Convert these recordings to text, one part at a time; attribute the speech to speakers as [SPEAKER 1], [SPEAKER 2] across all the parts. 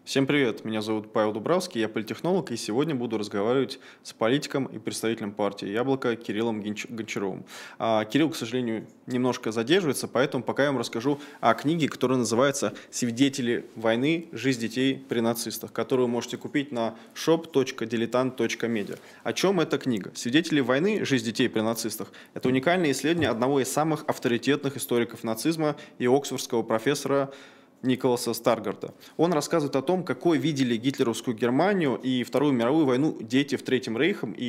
[SPEAKER 1] Всем привет, меня зовут Павел Дубравский, я политтехнолог, и сегодня буду разговаривать с политиком и представителем партии «Яблоко» Кириллом Гончаровым. Кирилл, к сожалению, немножко задерживается, поэтому пока я вам расскажу о книге, которая называется «Свидетели войны. Жизнь детей при нацистах», которую вы можете купить на shop.diletant.media. О чем эта книга? «Свидетели войны. Жизнь детей при нацистах» — это уникальное исследование одного из самых авторитетных историков нацизма и оксфордского профессора Николаса Старгарда. Он рассказывает о том, какой видели гитлеровскую Германию и Вторую мировую войну дети в Третьем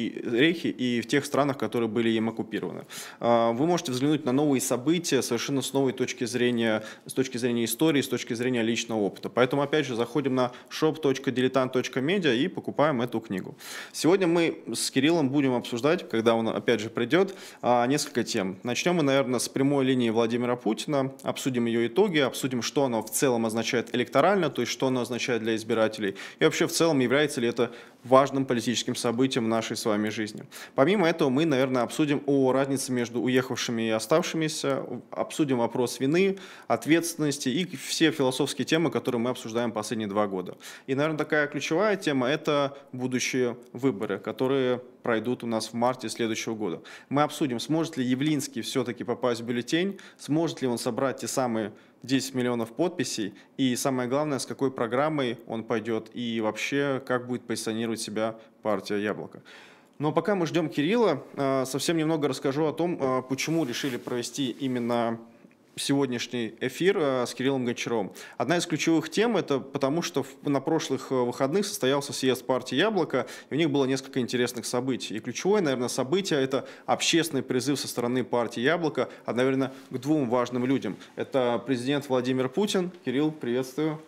[SPEAKER 1] Рейхе и в тех странах, которые были им оккупированы. Вы можете взглянуть на новые события совершенно с новой точки зрения истории, с точки зрения личного опыта. Поэтому, опять же, заходим на shop.diletant.media и покупаем эту книгу. Сегодня мы с Кириллом будем обсуждать, когда он, опять же, придет, несколько тем. Начнем мы, наверное, с прямой линии Владимира Путина, обсудим ее итоги, обсудим, что оно в целом означает электорально, то есть что оно означает для избирателей, и вообще в целом является ли это важным политическим событием в нашей с вами жизни. Помимо этого мы, наверное, обсудим о разнице между уехавшими и оставшимися, обсудим вопрос вины, ответственности и все философские темы, которые мы обсуждаем последние 2 года. И, наверное, такая ключевая тема – это будущие выборы, которые пройдут у нас в марте следующего года. Мы обсудим, сможет ли Явлинский все-таки попасть в бюллетень, сможет ли он собрать те самые 10 миллионов подписей, и самое главное, с какой программой он пойдет, и вообще, как будет позиционировать себя партия «Яблоко». Но пока мы ждем Кирилла, совсем немного расскажу о том, почему решили провести именно сегодняшний эфир с Кириллом Гончаровым. Одна из ключевых тем – это потому, что на прошлых выходных состоялся съезд партии «Яблоко», и у них было несколько интересных событий. И ключевое, наверное, событие – это общественный призыв со стороны партии «Яблоко», наверное, к 2 важным людям. Это президент Владимир Путин. Кирилл, приветствую.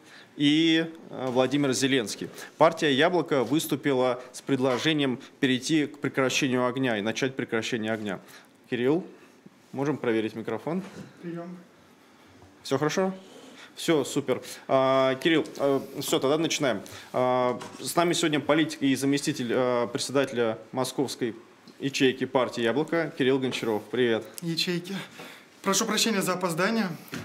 [SPEAKER 1] И Владимир Зеленский. Партия «Яблоко» выступила с предложением перейти к прекращению огня и начать прекращение огня. Кирилл? Можем проверить микрофон?
[SPEAKER 2] Прием.
[SPEAKER 1] Все хорошо? Все, супер. Кирилл, все, тогда начинаем. С нами сегодня политик и заместитель председателя московской ячейки партии «Яблоко» Кирилл Гончаров. Привет.
[SPEAKER 2] Ячейки. Прошу прощения за опоздание.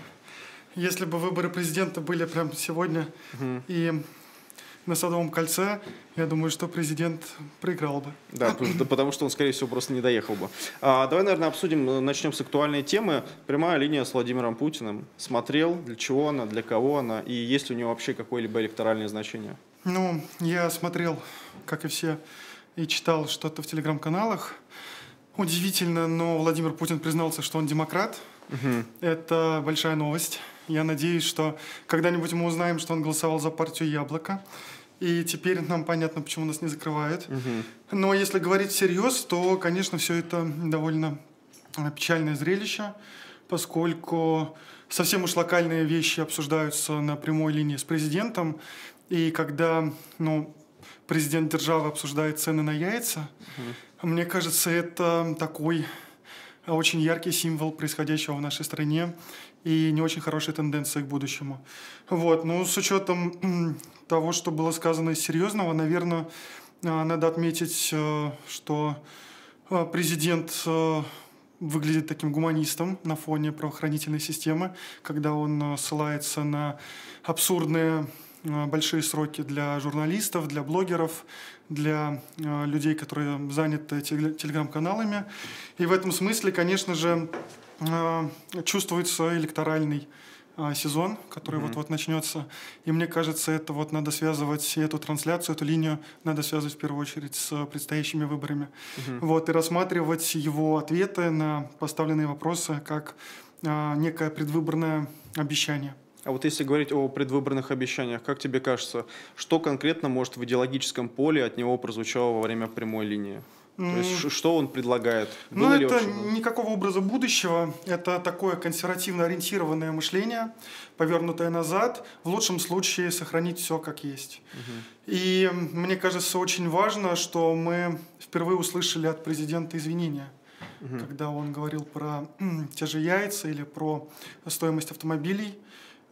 [SPEAKER 2] Если бы выборы президента были прямо сегодня и на Садовом кольце, я думаю, что президент проиграл бы.
[SPEAKER 1] Да, потому что он, скорее всего, просто не доехал бы. Давай, наверное, начнем с актуальной темы. Прямая линия с Владимиром Путиным. Смотрел, для чего она, для кого она, и есть ли у нее вообще какое-либо электоральное значение?
[SPEAKER 2] Ну, я смотрел, как и все, и читал что-то в телеграм-каналах. Удивительно, но Владимир Путин признался, что он демократ. Это большая новость. Я надеюсь, что когда-нибудь мы узнаем, что он голосовал за партию «Яблоко». И теперь нам понятно, почему нас не закрывают. Но если говорить всерьез, то, конечно, все это довольно печальное зрелище, поскольку совсем уж локальные вещи обсуждаются на прямой линии с президентом. И когда президент державы обсуждает цены на яйца, мне кажется, это такой очень яркий символ происходящего в нашей стране и не очень хорошая тенденция к будущему. С учетом того, что было сказано из серьезного, наверное, надо отметить, что президент выглядит таким гуманистом на фоне правоохранительной системы, когда он ссылается на абсурдные большие сроки для журналистов, для блогеров, для людей, которые заняты телеграм-каналами. И в этом смысле, конечно же, чувствуется электоральный сезон, который вот-вот начнется. И мне кажется, это надо связывать, эту трансляцию, эту линию надо связывать в первую очередь с предстоящими выборами. И рассматривать его ответы на поставленные вопросы как некое предвыборное обещание.
[SPEAKER 1] А вот если говорить о предвыборных обещаниях, как тебе кажется, что конкретно, может, в идеологическом поле от него прозвучало во время прямой линии? То есть, что он предлагает?
[SPEAKER 2] Это никакого образа будущего. Это такое консервативно ориентированное мышление, повернутое назад. В лучшем случае сохранить все как есть. И мне кажется, очень важно, что мы впервые услышали от президента извинения. Когда он говорил про те же яйца или про стоимость автомобилей.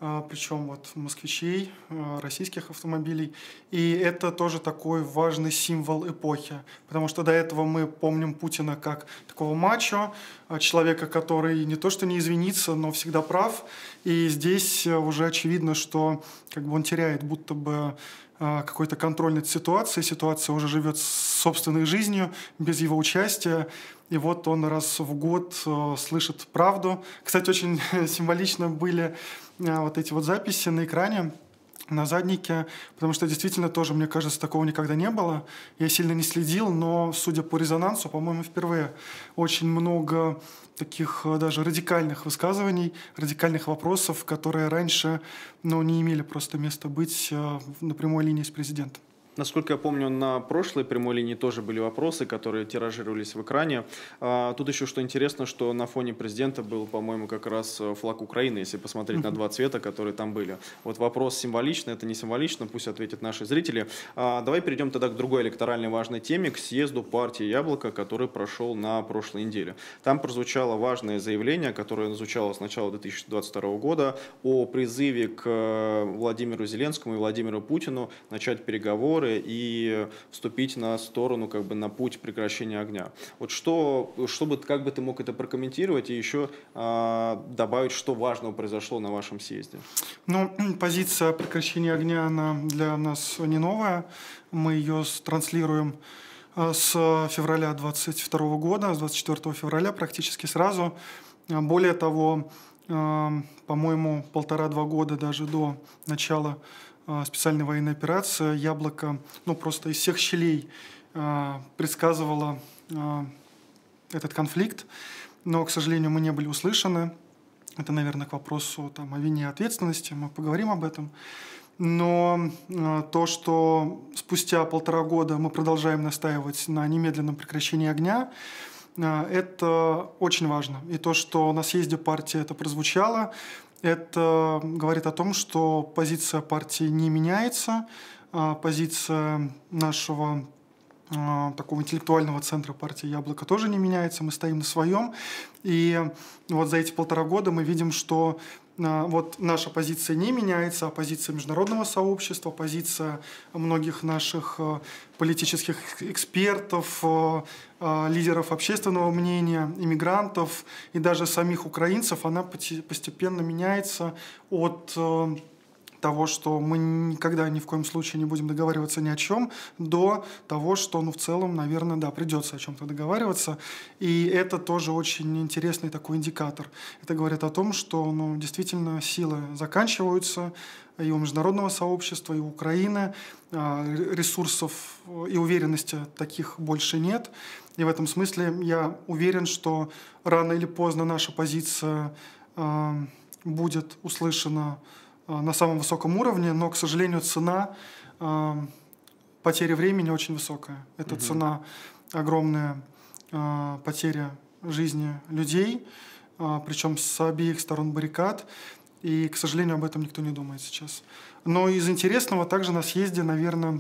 [SPEAKER 2] причем вот москвичей, российских автомобилей. И это тоже такой важный символ эпохи, потому что до этого мы помним Путина как такого мачо, человека, который не то что не извинится, но всегда прав. И здесь уже очевидно, что как бы он теряет будто бы какой-то контроль над ситуацией. Ситуация уже живет собственной жизнью, без его участия. И вот он раз в год слышит правду. Кстати, очень символично были вот эти вот записи на экране, на заднике, потому что действительно тоже, мне кажется, такого никогда не было. Я сильно не следил, но, судя по резонансу, по-моему, впервые очень много таких даже радикальных высказываний, радикальных вопросов, которые раньше не имели просто места быть на прямой линии с президентом.
[SPEAKER 1] Насколько я помню, на прошлой прямой линии тоже были вопросы, которые тиражировались в экране. Тут еще что интересно, что на фоне президента был, по-моему, как раз флаг Украины, если посмотреть на два цвета, которые там были. Вот вопрос символично, это не символично, пусть ответят наши зрители. Давай перейдем тогда к другой электоральной важной теме, к съезду партии «Яблоко», который прошел на прошлой неделе. Там прозвучало важное заявление, которое звучало с начала 2022 года о призыве к Владимиру Зеленскому и Владимиру Путину начать переговоры и вступить на сторону, как бы на путь прекращения огня. Вот как бы ты мог это прокомментировать и еще добавить, что важного произошло на вашем съезде?
[SPEAKER 2] Позиция прекращения огня, она для нас не новая. Мы ее транслируем с февраля 2022 года, с 24 февраля практически сразу. Более того, по-моему, 1,5-2 года даже до начала специальной военной операции «Яблоко» просто из всех щелей предсказывало этот конфликт, но, к сожалению, мы не были услышаны. Это, наверное, к вопросу о вине и ответственности, мы поговорим об этом. Но то, что спустя 1,5 года мы продолжаем настаивать на немедленном прекращении огня, это очень важно. И то, что на съезде партии это прозвучало, это говорит о том, что позиция партии не меняется, позиция нашего такого интеллектуального центра партии «Яблоко» тоже не меняется, мы стоим на своем. И вот за эти 1,5 года мы видим, что вот наша позиция не меняется, а позиция международного сообщества, позиция многих наших политических экспертов, лидеров общественного мнения, иммигрантов и даже самих украинцев, она постепенно меняется от того, что мы никогда ни в коем случае не будем договариваться ни о чем, до того, что, в целом, наверное, да, придется о чем-то договариваться. И это тоже очень интересный такой индикатор. Это говорит о том, что, действительно, силы заканчиваются и у международного сообщества, и у Украины. Ресурсов и уверенности таких больше нет. И в этом смысле я уверен, что рано или поздно наша позиция будет услышана на самом высоком уровне, но, к сожалению, цена потери времени очень высокая. Это цена огромная потеря жизни людей, причем с обеих сторон баррикад, и, к сожалению, об этом никто не думает сейчас. Но из интересного также на съезде, наверное,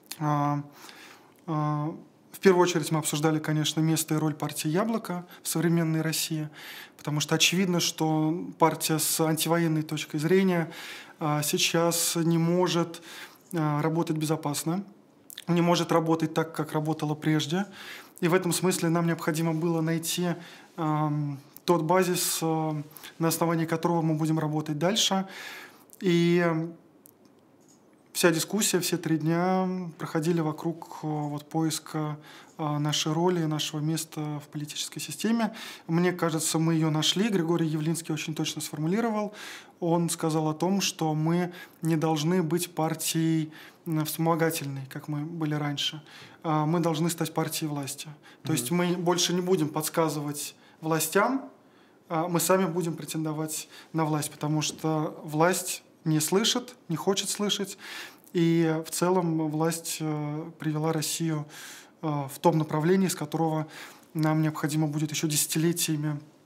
[SPEAKER 2] в первую очередь мы обсуждали, конечно, место и роль партии «Яблоко» в современной России, потому что очевидно, что партия с антивоенной точкой зрения сейчас не может работать безопасно, не может работать так, как работала прежде. И в этом смысле нам необходимо было найти тот базис, на основании которого мы будем работать дальше. И вся дискуссия, все 3 дня проходили вокруг поиска нашей роли, нашего места в политической системе. Мне кажется, мы ее нашли. Григорий Явлинский очень точно сформулировал. Он сказал о том, что мы не должны быть партией вспомогательной, как мы были раньше. Мы должны стать партией власти. То есть мы больше не будем подсказывать властям, мы сами будем претендовать на власть, потому что власть не слышит, не хочет слышать. И в целом власть привела Россию в том направлении, с которого нам необходимо будет еще десятилетиями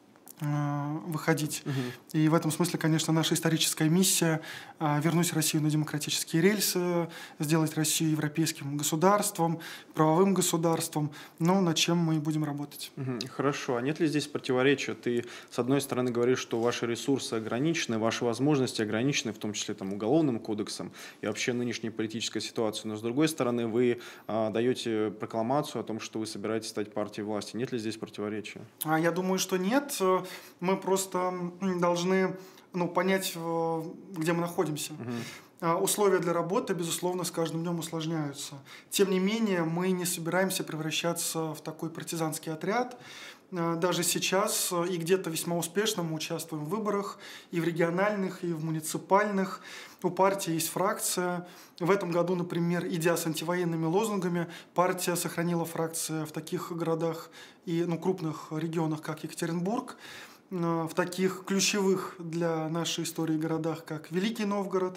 [SPEAKER 2] выходить. И в этом смысле, конечно, наша историческая миссия вернуть Россию на демократические рельсы, сделать Россию европейским государством, правовым государством, но над чем мы и будем работать.
[SPEAKER 1] Хорошо. А нет ли здесь противоречия? Ты, с одной стороны, говоришь, что ваши ресурсы ограничены, ваши возможности ограничены, в том числе там, уголовным кодексом и вообще нынешней политической ситуацией, но с другой стороны, вы даете прокламацию о том, что вы собираетесь стать партией власти. Нет ли здесь противоречия?
[SPEAKER 2] Я думаю, что нет. Мы просто должны понять, где мы находимся. Условия для работы, безусловно, с каждым днем усложняются. Тем не менее, мы не собираемся превращаться в такой партизанский отряд. Даже сейчас и где-то весьма успешно мы участвуем в выборах и в региональных, и в муниципальных. У партии есть фракция. В этом году, например, идя с антивоенными лозунгами, партия сохранила фракцию в таких городах и крупных регионах, как Екатеринбург, в таких ключевых для нашей истории городах, как Великий Новгород.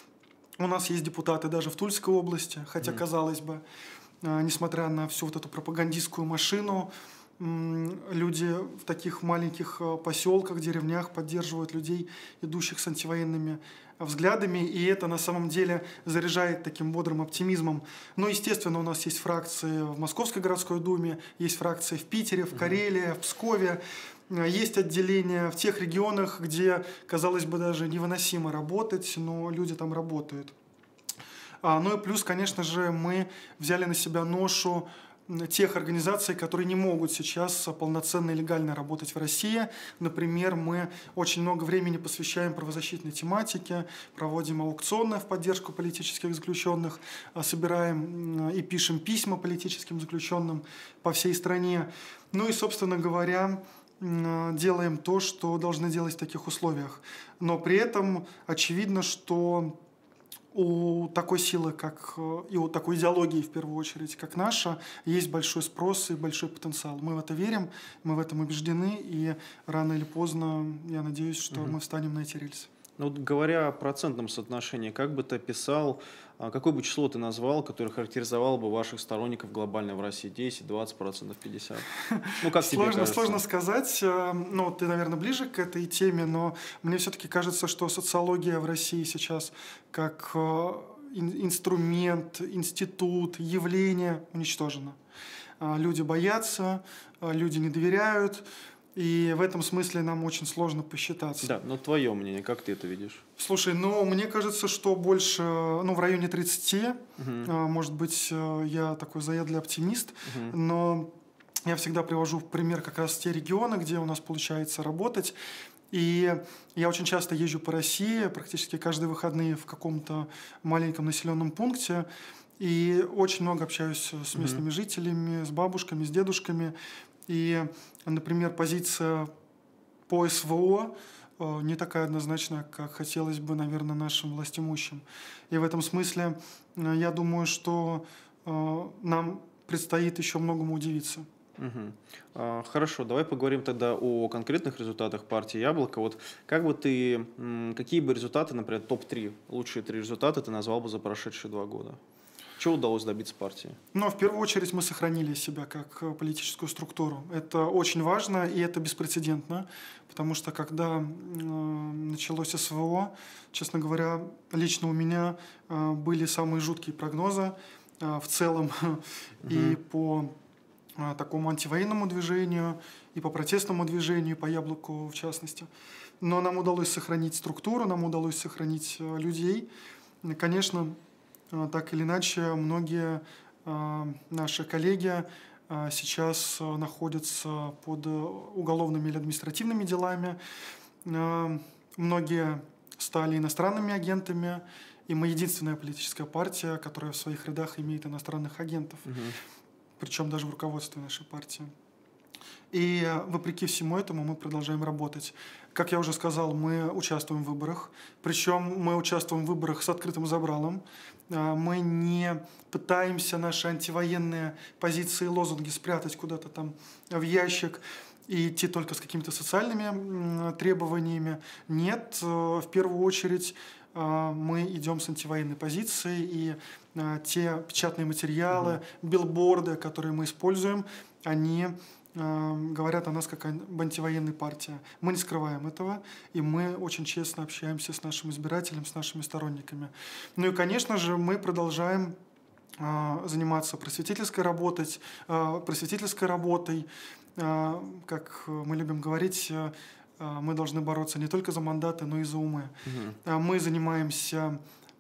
[SPEAKER 2] У нас есть депутаты даже в Тульской области, хотя, казалось бы, несмотря на всю вот эту пропагандистскую машину, люди в таких маленьких поселках, деревнях поддерживают людей, идущих с антивоенными взглядами, и это на самом деле заряжает таким бодрым оптимизмом. Но, естественно, у нас есть фракции в Московской городской думе, есть фракции в Питере, в Карелии, в Пскове, есть отделения в тех регионах, где, казалось бы, даже невыносимо работать, но люди там работают. Ну и плюс, конечно же, мы взяли на себя ношу тех организаций, которые не могут сейчас полноценно и легально работать в России. Например, мы очень много времени посвящаем правозащитной тематике, проводим аукционы в поддержку политических заключенных, собираем и пишем письма политическим заключенным по всей стране. Ну и, собственно говоря, делаем то, что должны делать в таких условиях. Но при этом очевидно, что у такой силы, как и у такой идеологии, в первую очередь, как наша, есть большой спрос и большой потенциал. Мы в это верим, мы в этом убеждены, и рано или поздно, я надеюсь, что мы встанем на эти рельсы.
[SPEAKER 1] Ну, вот говоря о процентном соотношении, как бы ты описал, какое бы число ты назвал, которое характеризовало бы ваших сторонников глобально в России? 10, 20%, 50%? Ну, как тебе кажется?
[SPEAKER 2] Сложно сказать. Ну, ты, наверное, ближе к этой теме, но мне все-таки кажется, что социология в России сейчас как инструмент, институт, явление уничтожена. Люди боятся, люди не доверяют. И в этом смысле нам очень сложно посчитаться.
[SPEAKER 1] Да, но твое мнение, как ты это видишь?
[SPEAKER 2] Слушай, мне кажется, что больше, в районе 30. Может быть, я такой заядлый оптимист, но я всегда привожу в пример как раз те регионы, где у нас получается работать. И я очень часто езжу по России, практически каждые выходные в каком-то маленьком населенном пункте. И очень много общаюсь с местными жителями, с бабушками, с дедушками. И, например, позиция по СВО не такая однозначная, как хотелось бы, наверное, нашим властимущим. И в этом смысле я думаю, что нам предстоит еще многому удивиться.
[SPEAKER 1] Хорошо, давай поговорим тогда о конкретных результатах партии «Яблоко». Вот как бы ты, какие бы результаты, например, топ-3, лучшие 3 результата ты назвал бы за прошедшие 2 года? Чего удалось добиться партии?
[SPEAKER 2] В первую очередь мы сохранили себя как политическую структуру. Это очень важно и это беспрецедентно, потому что когда началось СВО, честно говоря, лично у меня были самые жуткие прогнозы в целом и по такому антивоенному движению, и по протестному движению, по «Яблоку» в частности. Но нам удалось сохранить структуру, нам удалось сохранить людей. И, конечно, так или иначе, многие наши коллеги сейчас находятся под уголовными или административными делами. Многие стали иностранными агентами, и мы единственная политическая партия, которая в своих рядах имеет иностранных агентов, причем даже в руководстве нашей партии. И вопреки всему этому мы продолжаем работать. Как я уже сказал, мы участвуем в выборах, причем мы участвуем в выборах с открытым забралом. Мы не пытаемся наши антивоенные позиции и лозунги спрятать куда-то там в ящик и идти только с какими-то социальными требованиями. Нет, в первую очередь мы идем с антивоенной позицией, и те печатные материалы, билборды, которые мы используем, они говорят о нас как об антивоенной партии. Мы не скрываем этого, и мы очень честно общаемся с нашим избирателем, с нашими сторонниками. Ну и, конечно же, мы продолжаем заниматься просветительской работой. Как мы любим говорить, мы должны бороться не только за мандаты, но и за умы. Мы занимаемся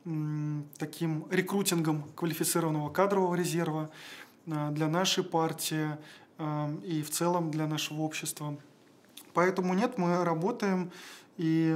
[SPEAKER 2] таким рекрутингом квалифицированного кадрового резерва для нашей партии и в целом для нашего общества. Поэтому нет, мы работаем, и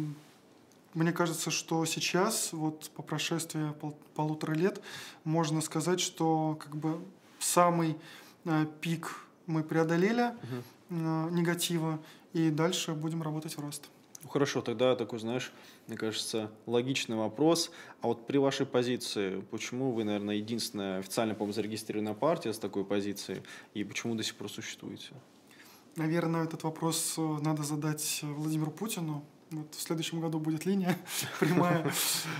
[SPEAKER 2] мне кажется, что сейчас, вот по прошествии 1,5 лет, можно сказать, что как бы самый пик мы преодолели негатива, и дальше будем работать в рост.
[SPEAKER 1] Хорошо, тогда такой, знаешь, мне кажется, логичный вопрос. А вот при вашей позиции, почему вы, наверное, единственная официально, по-моему, зарегистрированная партия с такой позицией, и почему до сих пор существуете?
[SPEAKER 2] Наверное, этот вопрос надо задать Владимиру Путину. Вот в следующем году будет линия прямая.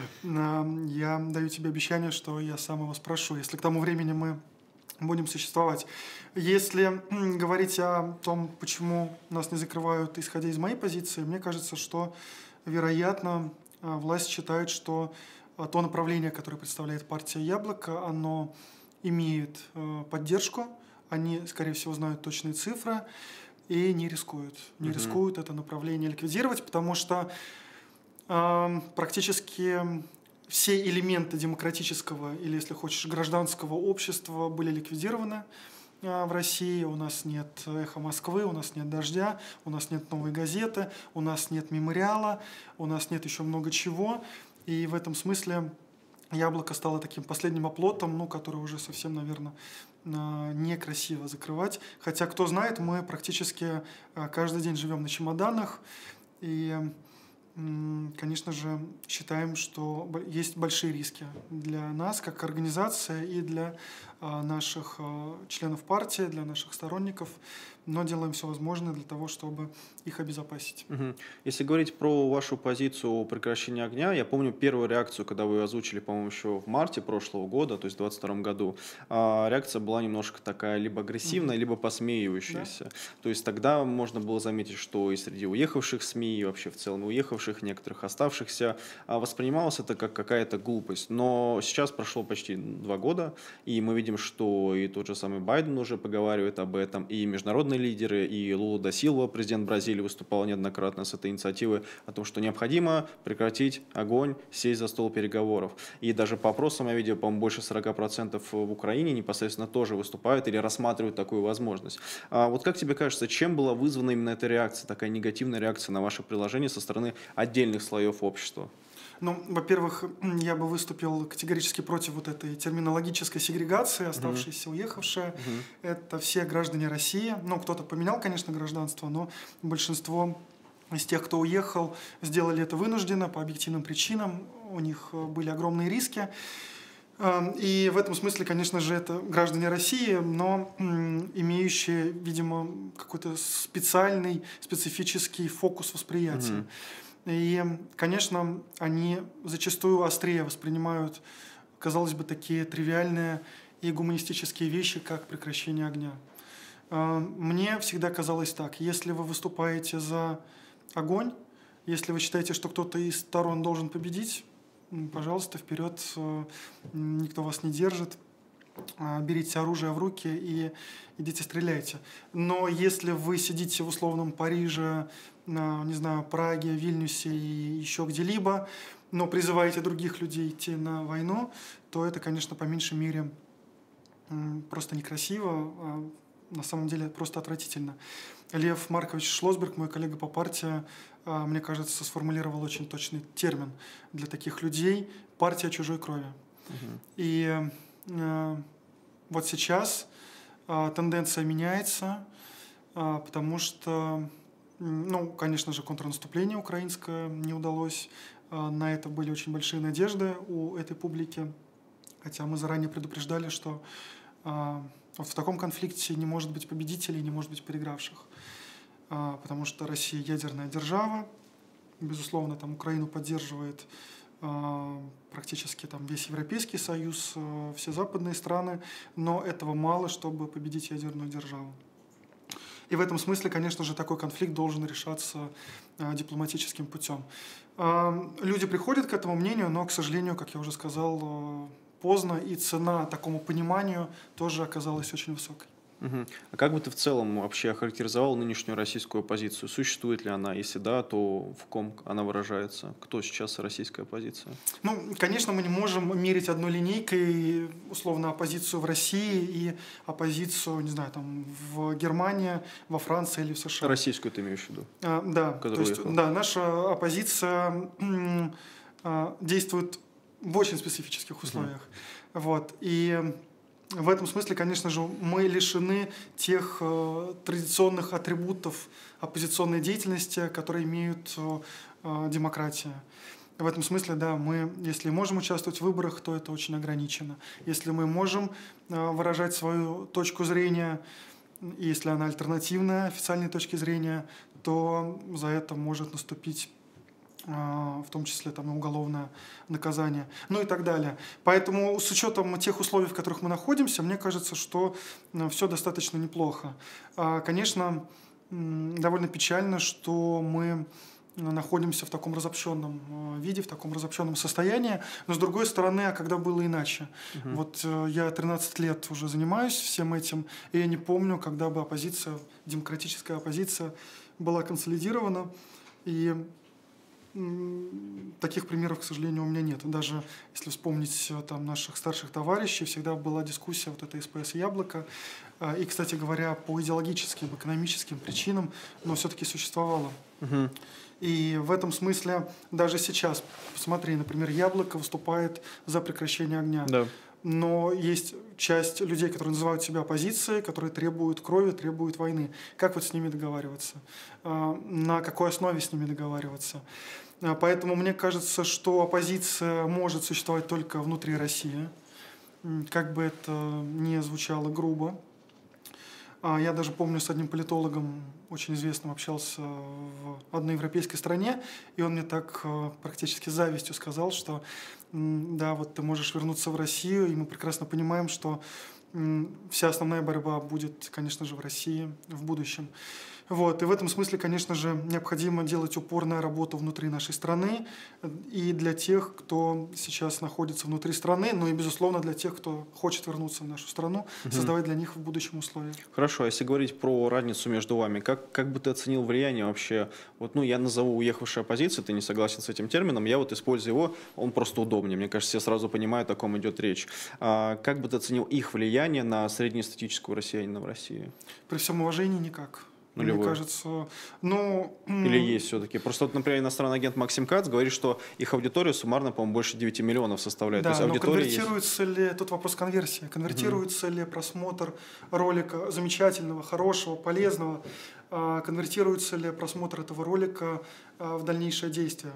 [SPEAKER 2] Я даю тебе обещание, что я сам его спрошу, если к тому времени мы будем существовать. Если говорить о том, почему нас не закрывают, исходя из моей позиции, мне кажется, что, вероятно, власть считает, что то направление, которое представляет партия «Яблоко», оно имеет поддержку, они, скорее всего, знают точные цифры и не рискуют. Не рискуют это направление ликвидировать, потому что практически все элементы демократического или, если хочешь, гражданского общества были ликвидированы в России. У нас нет «Эхо Москвы», у нас нет «Дождя», у нас нет «Новой газеты», у нас нет «Мемориала», у нас нет еще много чего. И в этом смысле «Яблоко» стало таким последним оплотом, который уже совсем, наверное, некрасиво закрывать. Хотя, кто знает, мы практически каждый день живем на чемоданах. И конечно же, считаем, что есть большие риски для нас, как организация, и для наших членов партии, для наших сторонников, но делаем все возможное для того, чтобы их обезопасить.
[SPEAKER 1] Если говорить про вашу позицию о прекращении огня, я помню первую реакцию, когда вы ее озвучили, по-моему, еще в марте прошлого года, то есть в 2022 году, реакция была немножко такая либо агрессивная, либо посмеивающаяся. Да. То есть тогда можно было заметить, что и среди уехавших СМИ, и вообще в целом уехавших, некоторых оставшихся, воспринималось это как какая-то глупость. Но сейчас прошло почти 2 года, и мы видим, что и тот же самый Байден уже поговаривает об этом, и международные лидеры, и Лула да Силва, президент Бразилии, выступал неоднократно с этой инициативой о том, что необходимо прекратить огонь, сесть за стол переговоров. И даже по опросам я видел, по-моему, больше 40% в Украине непосредственно тоже выступают или рассматривают такую возможность. Вот как тебе кажется, чем была вызвана именно эта реакция, такая негативная реакция на ваше приложение со стороны отдельных слоев общества?
[SPEAKER 2] Во-первых, я бы выступил категорически против вот этой терминологической сегрегации, оставшиеся, уехавшие. Это все граждане России. Кто-то поменял, конечно, гражданство, но большинство из тех, кто уехал, сделали это вынужденно, по объективным причинам. У них были огромные риски. И в этом смысле, конечно же, это граждане России, но имеющие, видимо, какой-то специфический фокус восприятия. И, конечно, они зачастую острее воспринимают, казалось бы, такие тривиальные и гуманистические вещи, как прекращение огня. Мне всегда казалось так: если вы выступаете за огонь, если вы считаете, что кто-то из сторон должен победить, пожалуйста, вперед, никто вас не держит. Берите оружие в руки и идите стреляйте. Но если вы сидите в условном Париже, не знаю, Праге, Вильнюсе и еще где-либо, но призываете других людей идти на войну, то это, конечно, по меньшей мере просто некрасиво, а на самом деле просто отвратительно. Лев Маркович Шлосберг, мой коллега по партии, мне кажется, сформулировал очень точный термин для таких людей – партия чужой крови. И вот сейчас тенденция меняется, потому что, конечно же, контрнаступление украинское не удалось. На это были очень большие надежды у этой публики, хотя мы заранее предупреждали, что вот в таком конфликте не может быть победителей, не может быть проигравших, потому что Россия ядерная держава, безусловно, там Украину поддерживает практически весь Европейский Союз, все западные страны, но этого мало, чтобы победить ядерную державу. И в этом смысле, конечно же, такой конфликт должен решаться дипломатическим путем. Люди приходят к этому мнению, но, к сожалению, как я уже сказал, поздно, и цена такому пониманию тоже оказалась очень высокой.
[SPEAKER 1] Мгм. А как бы ты в целом вообще охарактеризовал нынешнюю российскую оппозицию? Существует ли она? Если да, то в ком она выражается? Кто сейчас российская оппозиция?
[SPEAKER 2] Ну, конечно, мы не можем мерить одной линейкой, условно, оппозицию в России и оппозицию, не знаю, там, в Германии, во Франции или в США.
[SPEAKER 1] Российскую ты имеешь в виду?
[SPEAKER 2] Да, то
[SPEAKER 1] Которая
[SPEAKER 2] есть,
[SPEAKER 1] уехала?
[SPEAKER 2] да, наша оппозиция действует в очень специфических условиях. Вот. И в этом смысле, конечно же, мы лишены тех традиционных атрибутов оппозиционной деятельности, которые имеют демократия. В этом смысле, да, мы, если можем участвовать в выборах, то это очень ограничено. Если мы можем выражать свою точку зрения, и если она альтернативная официальной точке зрения, то за это может наступить в том числе там, и уголовное наказание, ну и так далее. Поэтому с учетом тех условий, в которых мы находимся, мне кажется, что все достаточно неплохо. Конечно, довольно печально, что мы находимся в таком разобщенном виде, в таком разобщенном состоянии, но с другой стороны, а когда было иначе? Вот я 13 лет уже занимаюсь всем этим, и я не помню, когда бы оппозиция, демократическая оппозиция была консолидирована, и таких примеров, к сожалению, у меня нет. Даже если вспомнить там, наших старших товарищей, всегда была дискуссия вот это СПС и Яблоко. И, кстати говоря, по идеологическим, экономическим причинам, но все-таки существовало. И в этом смысле даже сейчас, посмотри, например, Яблоко выступает за прекращение огня.
[SPEAKER 1] Да.
[SPEAKER 2] Но есть часть людей, которые называют себя оппозицией, которые требуют крови, требуют войны. Как вот с ними договариваться? На какой основе с ними договариваться? Поэтому мне кажется, что оппозиция может существовать только внутри России, как бы это ни звучало грубо. Я даже помню, с одним политологом очень известным общался в одной европейской стране, и он мне так практически с завистью сказал, что да, вот ты можешь вернуться в Россию, и мы прекрасно понимаем, что вся основная борьба будет, конечно же, в России в будущем. Вот. И в этом смысле, конечно же, необходимо делать упор на работу внутри нашей страны и для тех, кто сейчас находится внутри страны, но и, безусловно, для тех, кто хочет вернуться в нашу страну, создавать для них в будущем условия.
[SPEAKER 1] Хорошо, а если говорить про разницу между вами, как бы ты оценил влияние вообще? Вот, ну, я назову уехавшая оппозиция, ты не согласен с этим термином, я вот использую его, он просто удобнее. Мне кажется, все сразу понимают, о ком идет речь. Как бы ты оценил их влияние на среднестатистического россиянина в России?
[SPEAKER 2] При всем уважении никак. Мне кажется,
[SPEAKER 1] Или есть все-таки? Просто, вот, например, иностранный агент Максим Кац говорит, что их аудитория суммарно, по-моему, больше 9 миллионов составляет.
[SPEAKER 2] Да,
[SPEAKER 1] то есть
[SPEAKER 2] но конвертируется
[SPEAKER 1] есть...
[SPEAKER 2] ли, тут вопрос конверсии, конвертируется ли просмотр ролика замечательного, хорошего, полезного, конвертируется ли просмотр этого ролика в дальнейшее действие?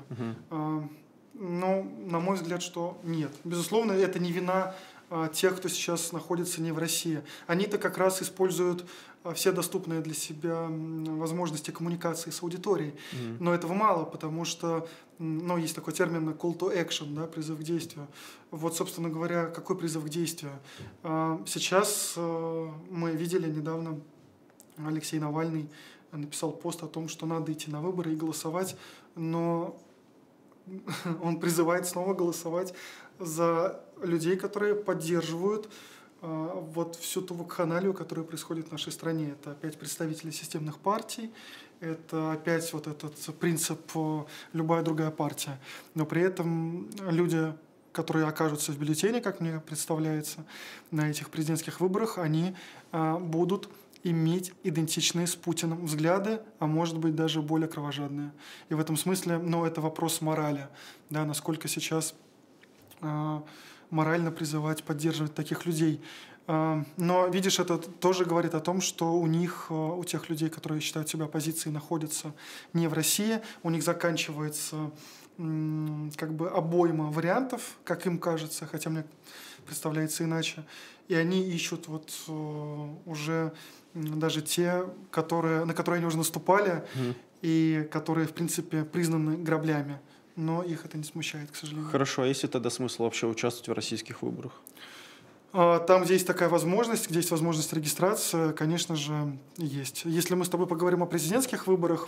[SPEAKER 2] Ну, на мой взгляд, что нет. Безусловно, это не вина тех, кто сейчас находится не в России. Они-то как раз используют все доступные для себя возможности коммуникации с аудиторией. Но этого мало, потому что есть такой термин call to action, да, призыв к действию. Вот, собственно говоря, какой призыв к действию? Сейчас мы видели недавно, Алексей Навальный написал пост о том, что надо идти на выборы и голосовать, но он призывает снова голосовать за людей, которые поддерживают вот всю ту вакханалию, которая происходит в нашей стране. Это опять представители системных партий, это опять вот этот принцип «любая другая партия». Но при этом люди, которые окажутся в бюллетене, как мне представляется, на этих президентских выборах, они будут иметь идентичные с Путиным взгляды, а может быть даже более кровожадные. И в этом смысле, это вопрос морали, да, насколько сейчас морально призывать, поддерживать таких людей. Но, видишь, это тоже говорит о том, что у тех людей, которые считают себя оппозицией, находятся не в России, у них заканчивается как бы обойма вариантов, как им кажется, хотя мне представляется иначе, и они ищут вот уже даже те, на которые они уже наступали, и которые, в принципе, признаны граблями. Но их это не смущает, к сожалению.
[SPEAKER 1] Хорошо, а есть ли тогда смысл вообще участвовать в российских выборах?
[SPEAKER 2] Там, где есть такая возможность, где есть возможность регистрации, конечно же, есть. Если мы с тобой поговорим о президентских выборах,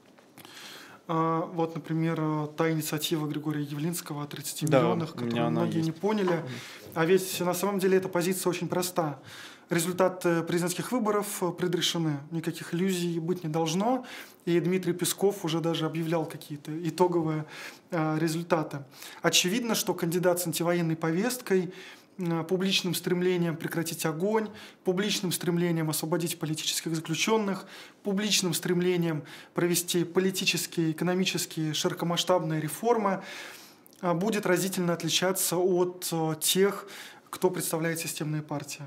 [SPEAKER 2] вот, например, та инициатива Григория Явлинского о 30 миллионах, которую многие не поняли. А ведь на самом деле эта позиция очень проста. Результаты президентских выборов предрешены, никаких иллюзий быть не должно. И Дмитрий Песков уже даже объявлял какие-то итоговые результаты. Очевидно, что кандидат с антивоенной повесткой, публичным стремлением прекратить огонь, публичным стремлением освободить политических заключенных, публичным стремлением провести политические, экономические, широкомасштабные реформы будет разительно отличаться от тех, кто представляет системные партии.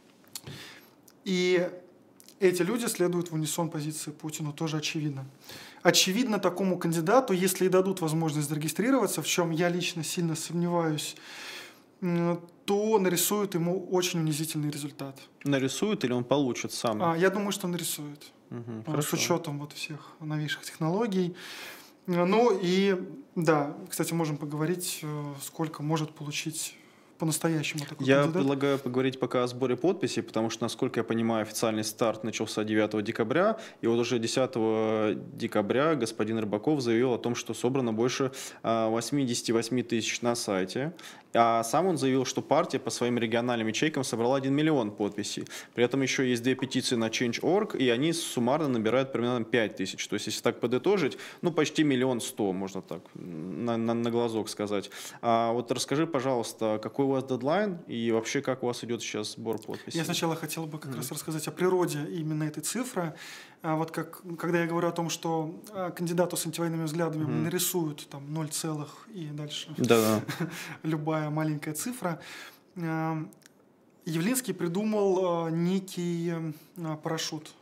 [SPEAKER 2] И эти люди следуют в унисон позиции Путина, тоже очевидно. Очевидно, такому кандидату, если и дадут возможность зарегистрироваться, в чем я лично сильно сомневаюсь, то нарисуют ему очень унизительный результат.
[SPEAKER 1] Нарисует или он получит сам?
[SPEAKER 2] Я думаю, что нарисует. С учетом вот всех новейших технологий. Ну и да, кстати, можем поговорить, сколько может получить по-настоящему такой
[SPEAKER 1] Я
[SPEAKER 2] кандидат.
[SPEAKER 1] предлагаю поговорить пока о сборе подписей, потому что, насколько я понимаю, официальный старт начался 9 декабря, и вот уже 10 декабря господин Рыбаков заявил о том, что собрано больше 88 тысяч на сайте, а сам он заявил, что партия по своим региональным ячейкам собрала 1 миллион подписей. При этом еще есть 2 петиции на Change.org, и они суммарно набирают примерно 5 тысяч. То есть, если так подытожить, почти 1 100 000, можно так на глазок сказать. Вот расскажи, пожалуйста, какой у вас дедлайн и вообще как у вас идет сейчас сбор подписей?
[SPEAKER 2] Я сначала хотел бы как раз рассказать о природе именно этой цифры. Вот когда я говорю о том, что кандидату с антивоенными взглядами нарисуют там 0, и дальше любая маленькая цифра, Явлинский придумал некий парашют,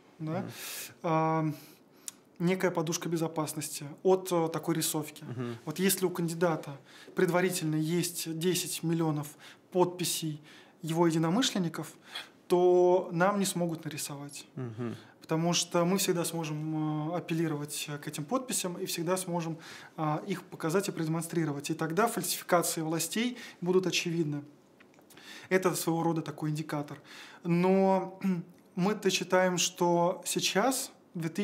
[SPEAKER 2] некая подушка безопасности от такой рисовки. Вот если у кандидата предварительно есть 10 миллионов подписей его единомышленников, то нам не смогут нарисовать. Потому что мы всегда сможем апеллировать к этим подписям и всегда сможем их показать и продемонстрировать. И тогда фальсификации властей будут очевидны. Это своего рода такой индикатор. Но мы-то считаем, что сейчас,